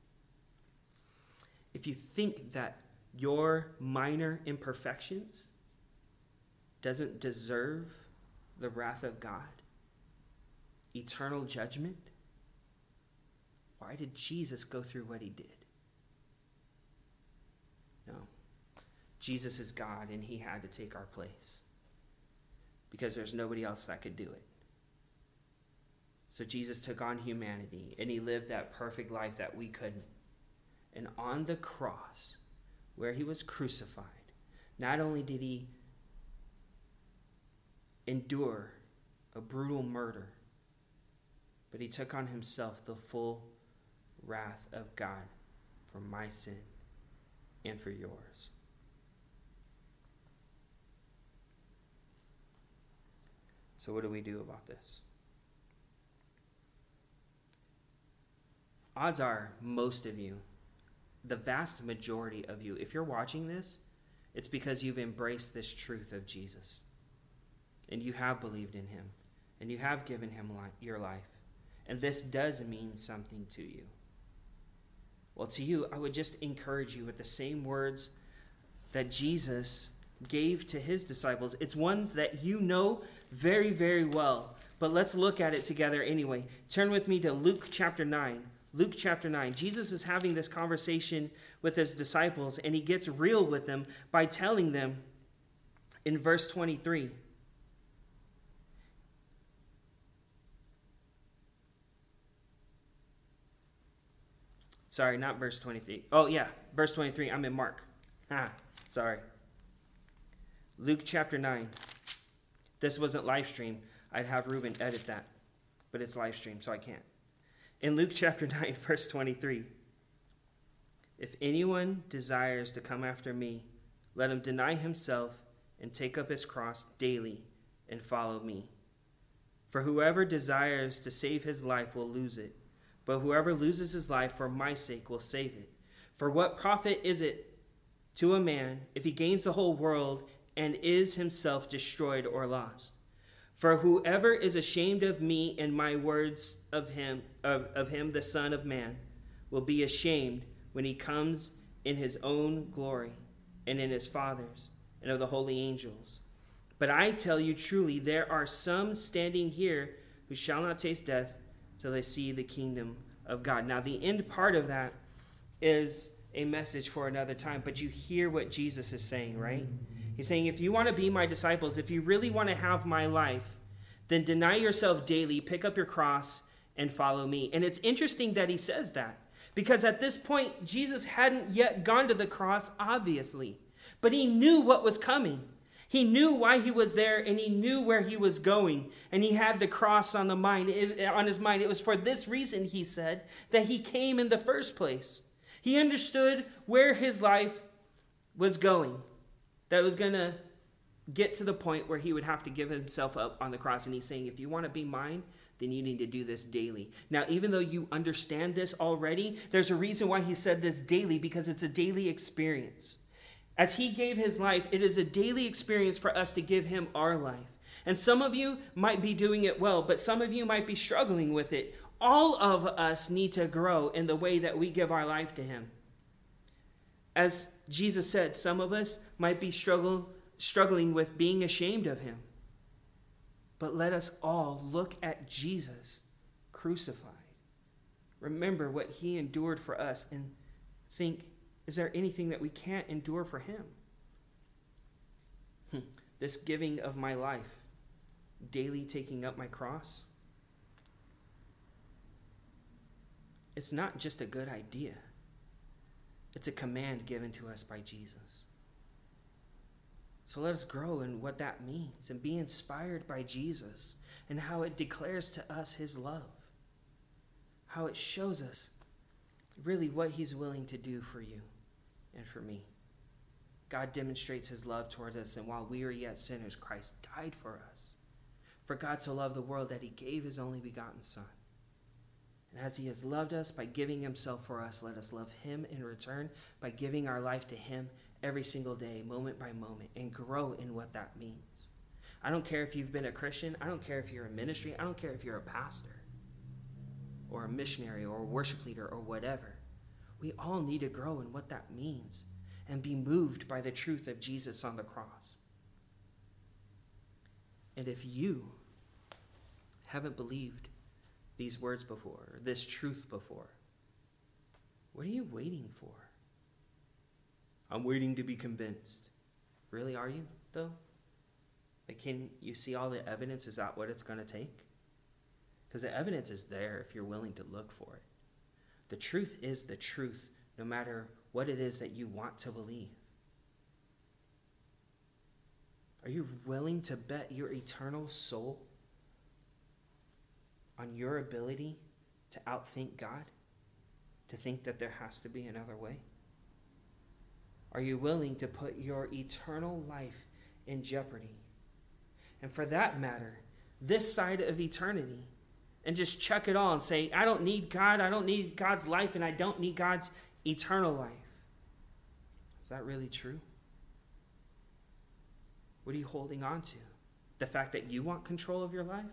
If you think that your minor imperfections doesn't deserve the wrath of God, eternal judgment, why did Jesus go through what he did? No. Jesus is God, and he had to take our place because there's nobody else that could do it. So Jesus took on humanity, and he lived that perfect life that we couldn't. And on the cross, where he was crucified, not only did he endure a brutal murder, but he took on himself the full wrath of God for my sin and for yours. So what do we do about this? Odds are most of you, the vast majority of you, if you're watching this, it's because you've embraced this truth of Jesus. And you have believed in him. And you have given him your life. And this does mean something to you. Well, to you, I would just encourage you with the same words that Jesus gave to his disciples. It's ones that you know very, very well. But let's look at it together anyway. Turn with me to Luke chapter 9. Luke chapter 9. Jesus is having this conversation with his disciples, and he gets real with them by telling them in verse 23. Sorry, not verse 23. Oh, yeah, verse 23. I'm in Mark. Sorry. Luke chapter 9. this wasn't live stream, I'd have Ruben edit that. But it's live stream, so I can't. In Luke chapter 9, verse 23, if anyone desires to come after me, let him deny himself and take up his cross daily and follow me. For whoever desires to save his life will lose it, but whoever loses his life for my sake will save it. For what profit is it to a man if he gains the whole world and is himself destroyed or lost? For whoever is ashamed of me and my words of him, the Son of Man, will be ashamed when he comes in his own glory and in his Father's and of the holy angels. But I tell you truly, there are some standing here who shall not taste death till they see the kingdom of God. Now, the end part of that is a message for another time, but you hear what Jesus is saying, right? He's saying, if you want to be my disciples, if you really want to have my life, then deny yourself daily, pick up your cross, and follow me. And it's interesting that he says that, because at this point, Jesus hadn't yet gone to the cross, obviously, but he knew what was coming. He knew why he was there, and he knew where he was going, and he had the cross on his mind. It was for this reason, he said, that he came in the first place. He understood where his life was going, that it was going to get to the point where he would have to give himself up on the cross. And he's saying, if you want to be mine, then you need to do this daily. Now, even though you understand this already, there's a reason why he said this daily, because it's a daily experience. As he gave his life, it is a daily experience for us to give him our life. And some of you might be doing it well, but some of you might be struggling with it. All of us need to grow in the way that we give our life to him. As Jesus said, some of us might be struggling with being ashamed of him. But let us all look at Jesus crucified. Remember what he endured for us and think, is there anything that we can't endure for him? This giving of my life, daily taking up my cross, it's not just a good idea. It's a command given to us by Jesus. So let us grow in what that means and be inspired by Jesus and how it declares to us his love, how it shows us really what he's willing to do for you and for me. God demonstrates his love towards us, and while we are yet sinners, Christ died for us. For God so loved the world that he gave his only begotten Son. And as he has loved us by giving himself for us, let us love him in return by giving our life to him every single day, moment by moment, and grow in what that means. I don't care if you've been a Christian. I don't care if you're in ministry. I don't care if you're a pastor or a missionary or a worship leader or whatever. We all need to grow in what that means and be moved by the truth of Jesus on the cross. And if you haven't believed these words before, or this truth before, what are you waiting for? I'm waiting to be convinced. Really, are you, though? Like, can you see all the evidence? Is that what it's going to take? Because the evidence is there if you're willing to look for it. The truth is the truth, no matter what it is that you want to believe. Are you willing to bet your eternal soul on your ability to outthink God? To think that there has to be another way? Are you willing to put your eternal life in jeopardy? And for that matter, this side of eternity, and just chuck it all and say, I don't need God, I don't need God's life, and I don't need God's eternal life. Is that really true? What are you holding on to? The fact that you want control of your life?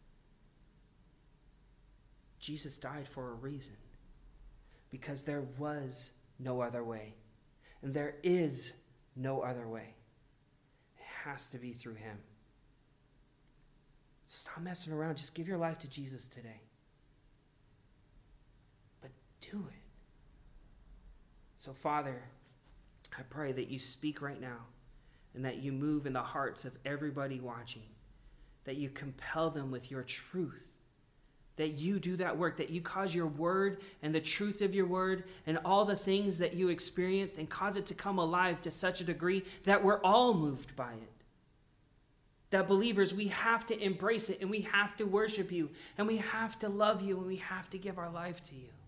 Jesus died for a reason. Because there was no other way. And there is no other way. It has to be through him. Stop messing around. Just give your life to Jesus today. But do it. So, Father, I pray that you speak right now and that you move in the hearts of everybody watching, that you compel them with your truth, that you do that work, that you cause your word and the truth of your word and all the things that you experienced and cause it to come alive to such a degree that we're all moved by it. that believers, we have to embrace it, and we have to worship you, and we have to love you, and we have to give our life to you.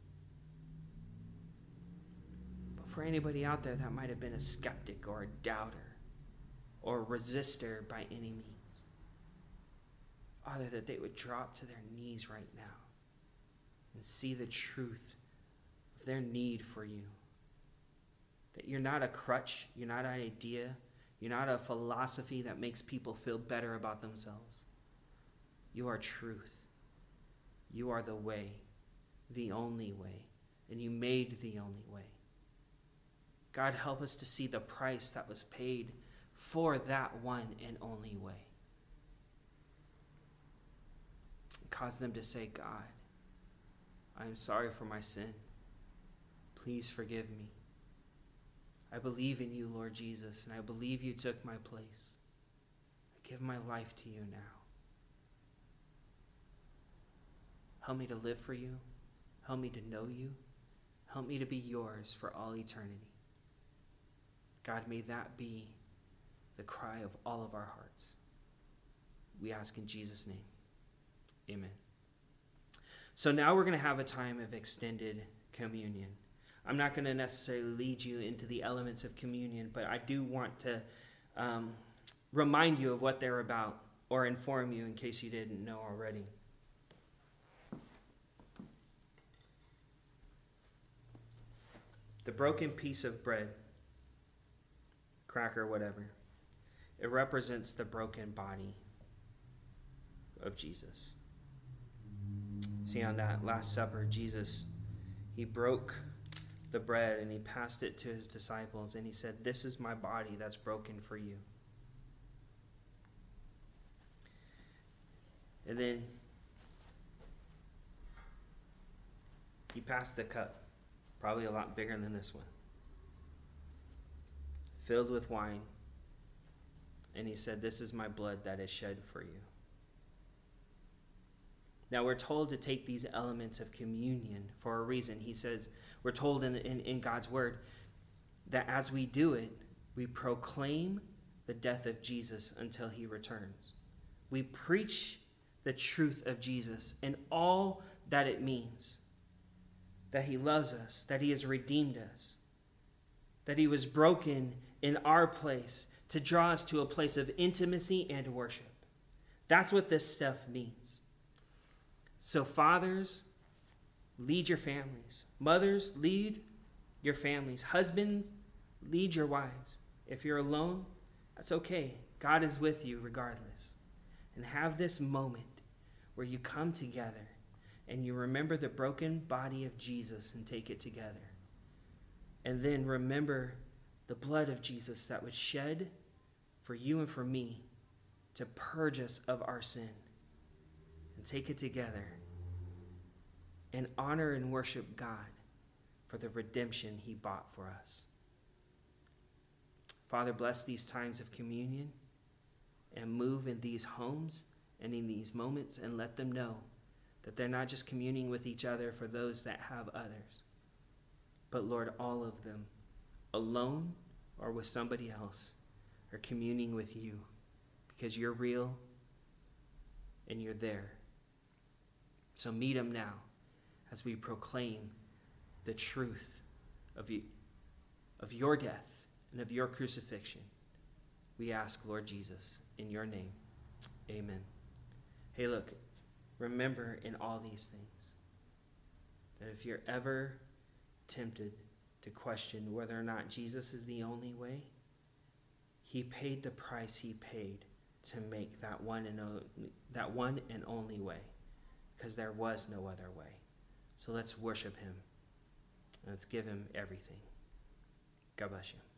But for anybody out there that might have been a skeptic or a doubter or a resistor by any means, Father, that they would drop to their knees right now and see the truth of their need for you. That you're not a crutch, you're not an idea, you're not a philosophy that makes people feel better about themselves. You are truth. You are the way, the only way, and you made the only way. God, help us to see the price that was paid for that one and only way. Cause them to say, God, I am sorry for my sin. Please forgive me. I believe in you, Lord Jesus, and I believe you took my place. I give my life to you now. Help me to live for you. Help me to know you. Help me to be yours for all eternity. God, may that be the cry of all of our hearts. We ask in Jesus' name. Amen. So now we're going to have a time of extended communion. I'm not going to necessarily lead you into the elements of communion, but I do want to remind you of what they're about, or inform you in case you didn't know already. The broken piece of bread, cracker, whatever, it represents the broken body of Jesus. See, on that Last Supper, Jesus, he broke the bread and he passed it to his disciples, and he said, "This is my body that's broken for you." And then he passed the cup, probably a lot bigger than this one, filled with wine, and he said, "This is my blood that is shed for you." Now, we're told to take these elements of communion for a reason. He says, we're told in God's word that as we do it, we proclaim the death of Jesus until he returns. We preach the truth of Jesus and all that it means. That he loves us, that he has redeemed us, that he was broken in our place to draw us to a place of intimacy and worship. That's what this stuff means. So fathers, lead your families. Mothers, lead your families. Husbands, lead your wives. If you're alone, that's okay. God is with you regardless. And have this moment where you come together and you remember the broken body of Jesus and take it together. And then remember the blood of Jesus that was shed for you and for me to purge us of our sin. And take it together and honor and worship God for the redemption he bought for us. Father, bless these times of communion and move in these homes and in these moments, and let them know that they're not just communing with each other for those that have others, but Lord, all of them, alone or with somebody else, are communing with you because you're real and you're there. So meet them now as we proclaim the truth of your death and of your crucifixion. We ask, Lord Jesus, in your name, amen. Hey, look, remember in all these things that if you're ever tempted to question whether or not Jesus is the only way, he paid the price he paid to make that one and only way, because there was no other way. So let's worship him. Let's give him everything. God bless you.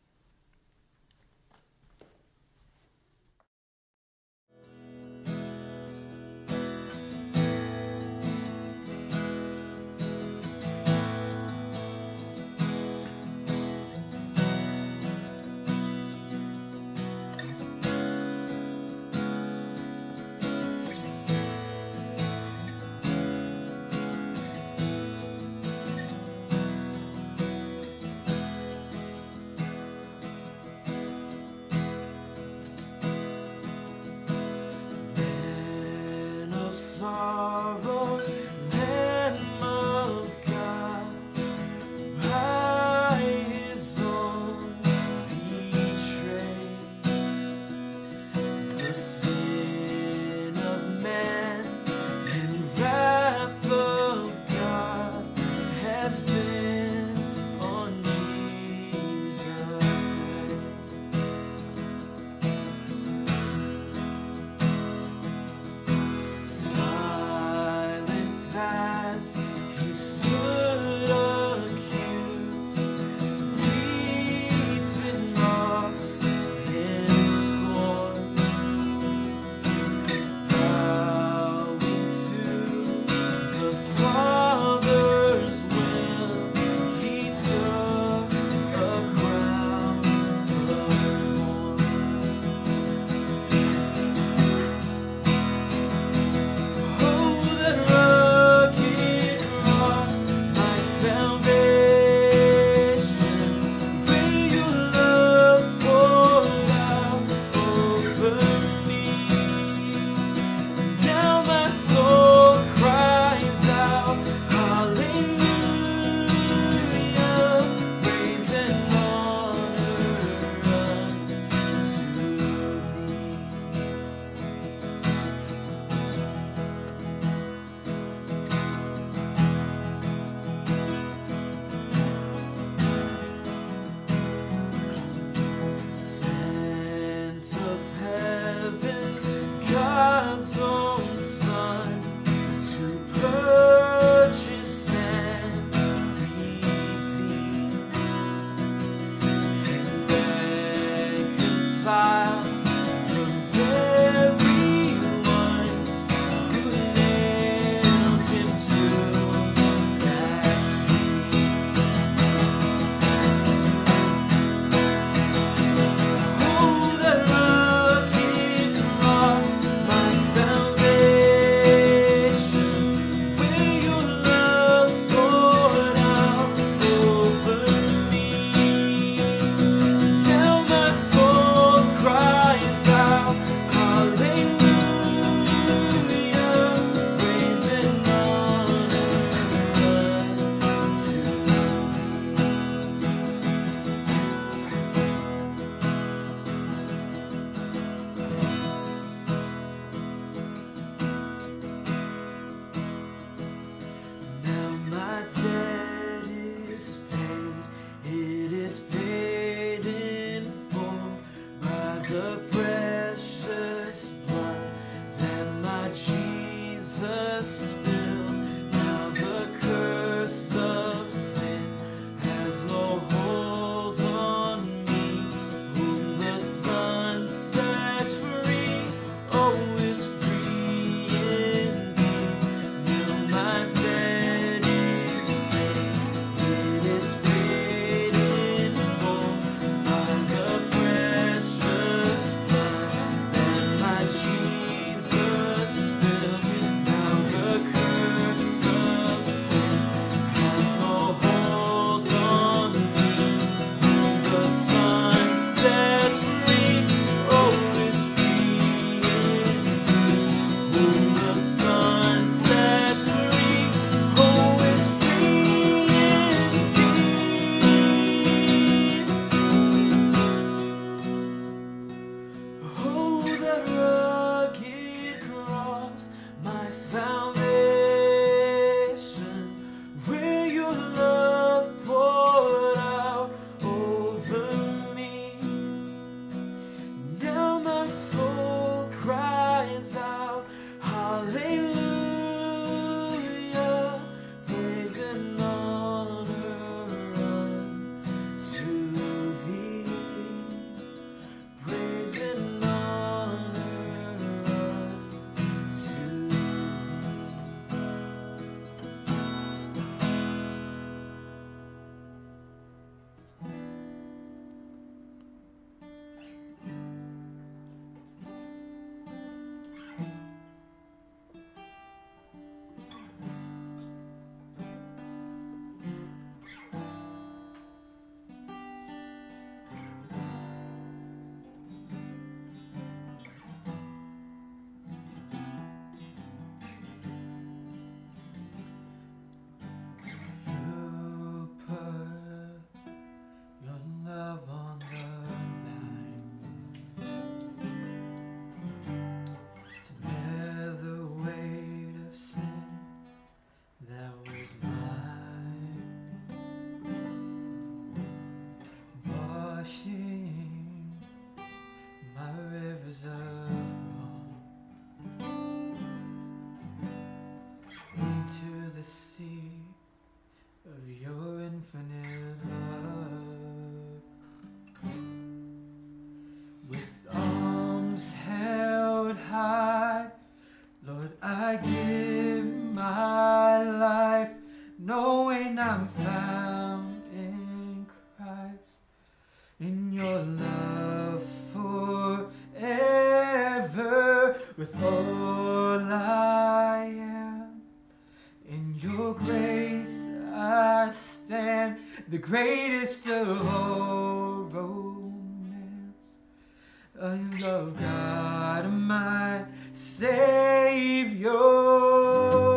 reconcile the very ones who nailed him to that tree. Oh, that rugged cross, my salvation, where your love poured out over me. Now my soul cries out, hallelujah, praise and honor unto Now my debt is paid, it is paid in full by the precious blood that my Jesus spilled. Now the curse of sin has no hold on me, whom the Son sets free, oh, is free indeed. Now my debt is paid, it is paid in full by the precious blood that my Jesus spilled. Now the curse of sin has no hold on me, whom the Son sets free, oh, is free indeed. Whom the Son sets free, oh, is free indeed. Oh, that rugged cross, my salvation, where your love poured out over me. Now my soul cries out, hallelujah, praise and honor unto thee. Praise and honor unto thee. You put your love on the line to bear the weight of sin that was mine, washing my rivers of wrong into the sea of your infinite love. With arms held high, Lord, I give my life, knowing I'm found in Christ, in your love forever. With all I am, in your grace I stand, the greatest of all romance, a love God, my Savior.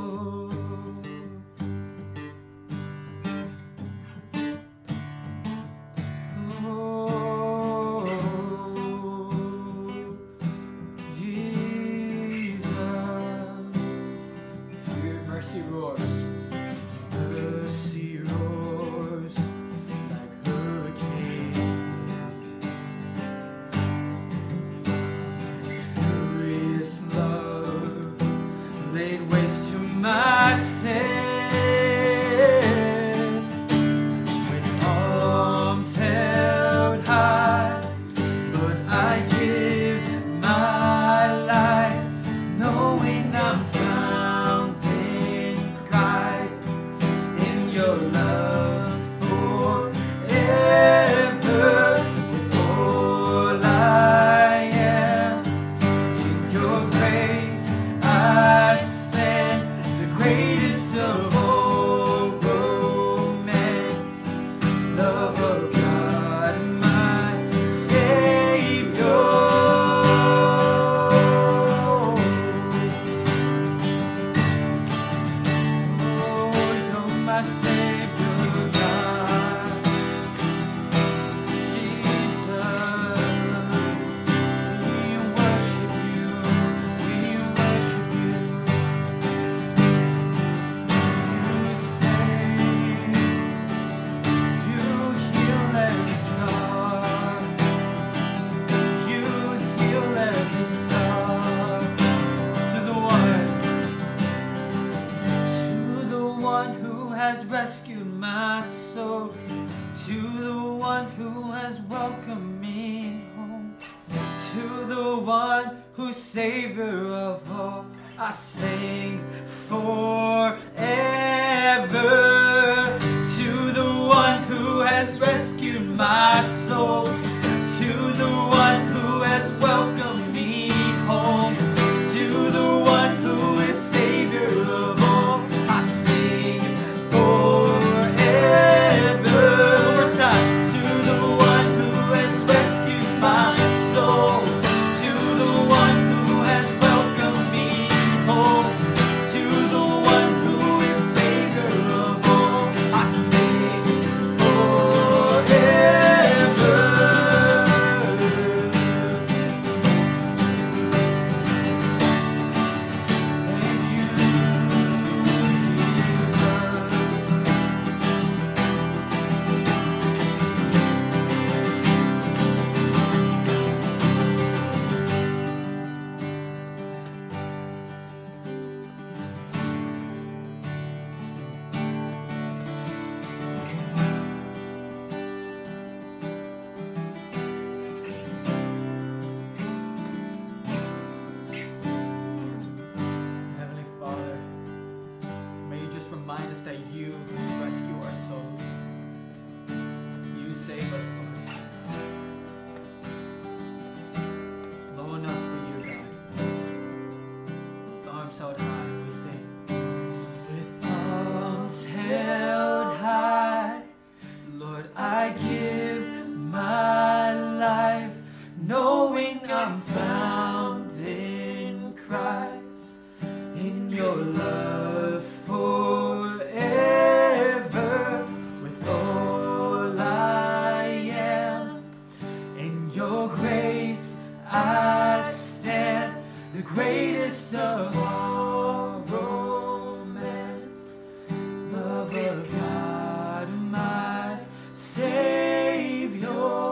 Oh, Jesus, your mercy roars. Mercy roars like hurricane. Furious love one who's Savior of all. I sing forever to the one who has rescued my soul, to the one who has welcomed me home, to the one who is Savior of all. I sing forever. One more time. To the one who has rescued my soul, to the one who has welcomed me home, to the one who is Savior of all. I sing forever. Thank you, Heavenly Father, may you just remind us that you rescue our souls. You save us, Lord. No one else but you, God. With arms held high, we sing. With arms held high, Lord, I give my life, knowing I'm found in Christ, in your love forever. With all I am, in your grace I stand, the greatest of all romance, love of God, my Savior.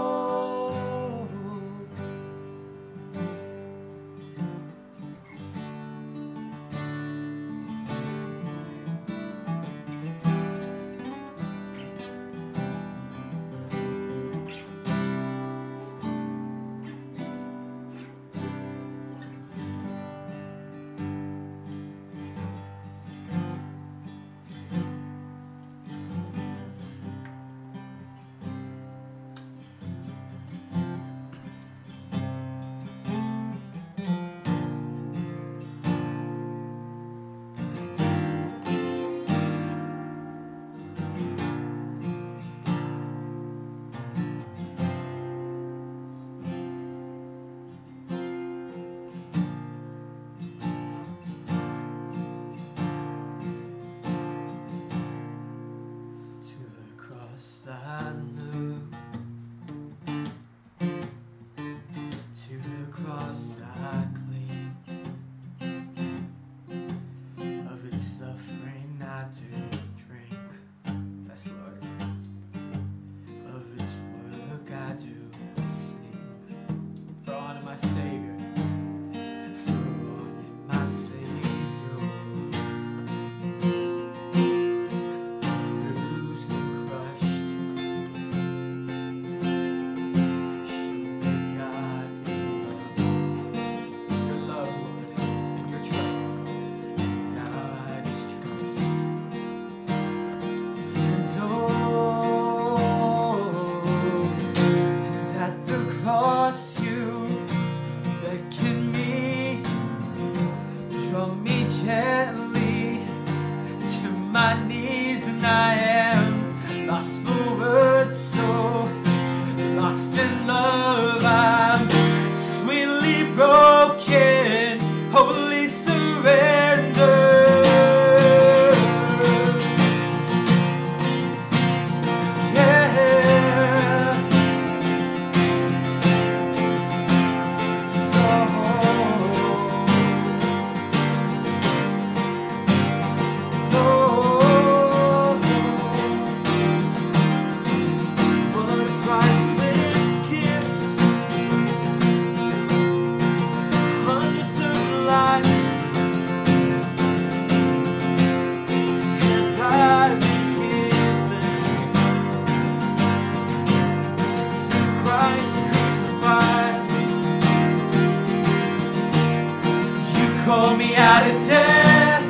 out of death.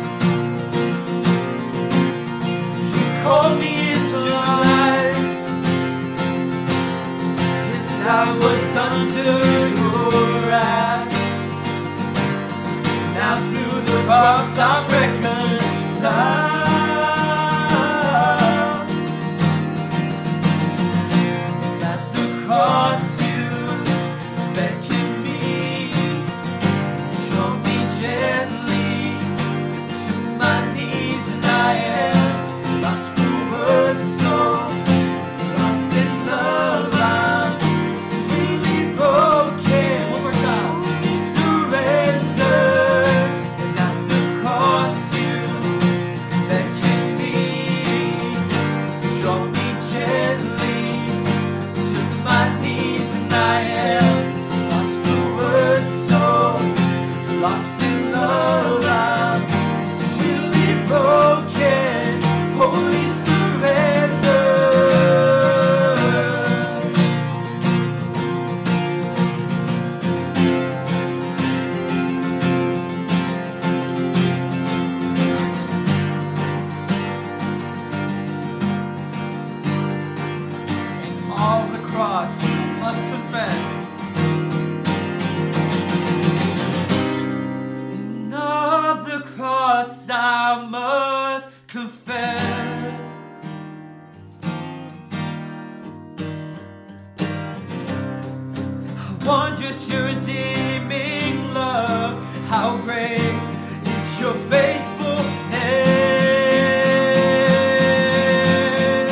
You called me into life, and I was under your wrath. Now through the cross I'm reconciled. At the cross you beckon me, show me gently to my knees, and I am lost for words, so lost in love. I'm sweetly broken. One more time. Only surrender. And at the cross you beckon me, show me gently to my knees, and I am lost for words, so lost in love. I'm sweetly broken. Holy surrender. All the cross must confess. And of the cross I must confess. I want just your redeeming love. How great is your faithfulness.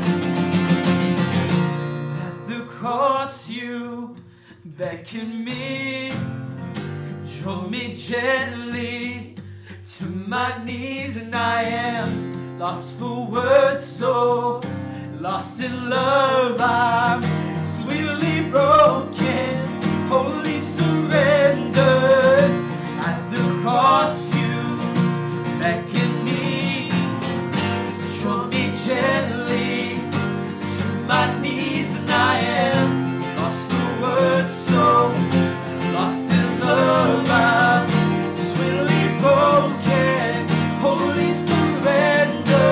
At the cross you beckon me, draw me gently to my knees, and I am lost for words, so lost in love. I'm sweetly broken. Holy surrender. At the cross you beckon me, draw me gently to my knees, and I am lost for words, so lost in love. I'm sweetly broken. Holy surrender.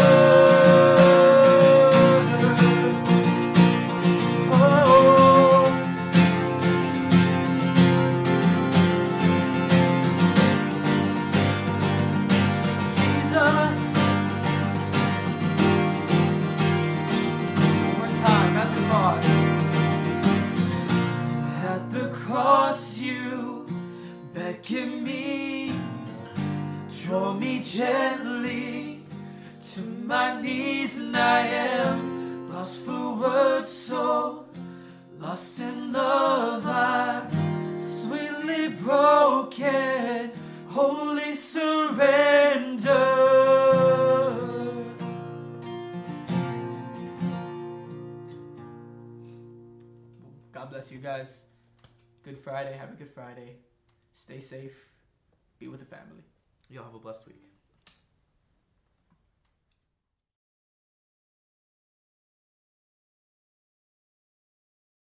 Oh, Jesus. One more time. At the cross. At the cross you beckon me, draw me gently to my knees, and I am lost for words, so lost in love. I'm sweetly broken. Holy surrender. God bless you guys. Good Friday. Have a good Friday. Stay safe. Be with the family. Y'all have a blessed week.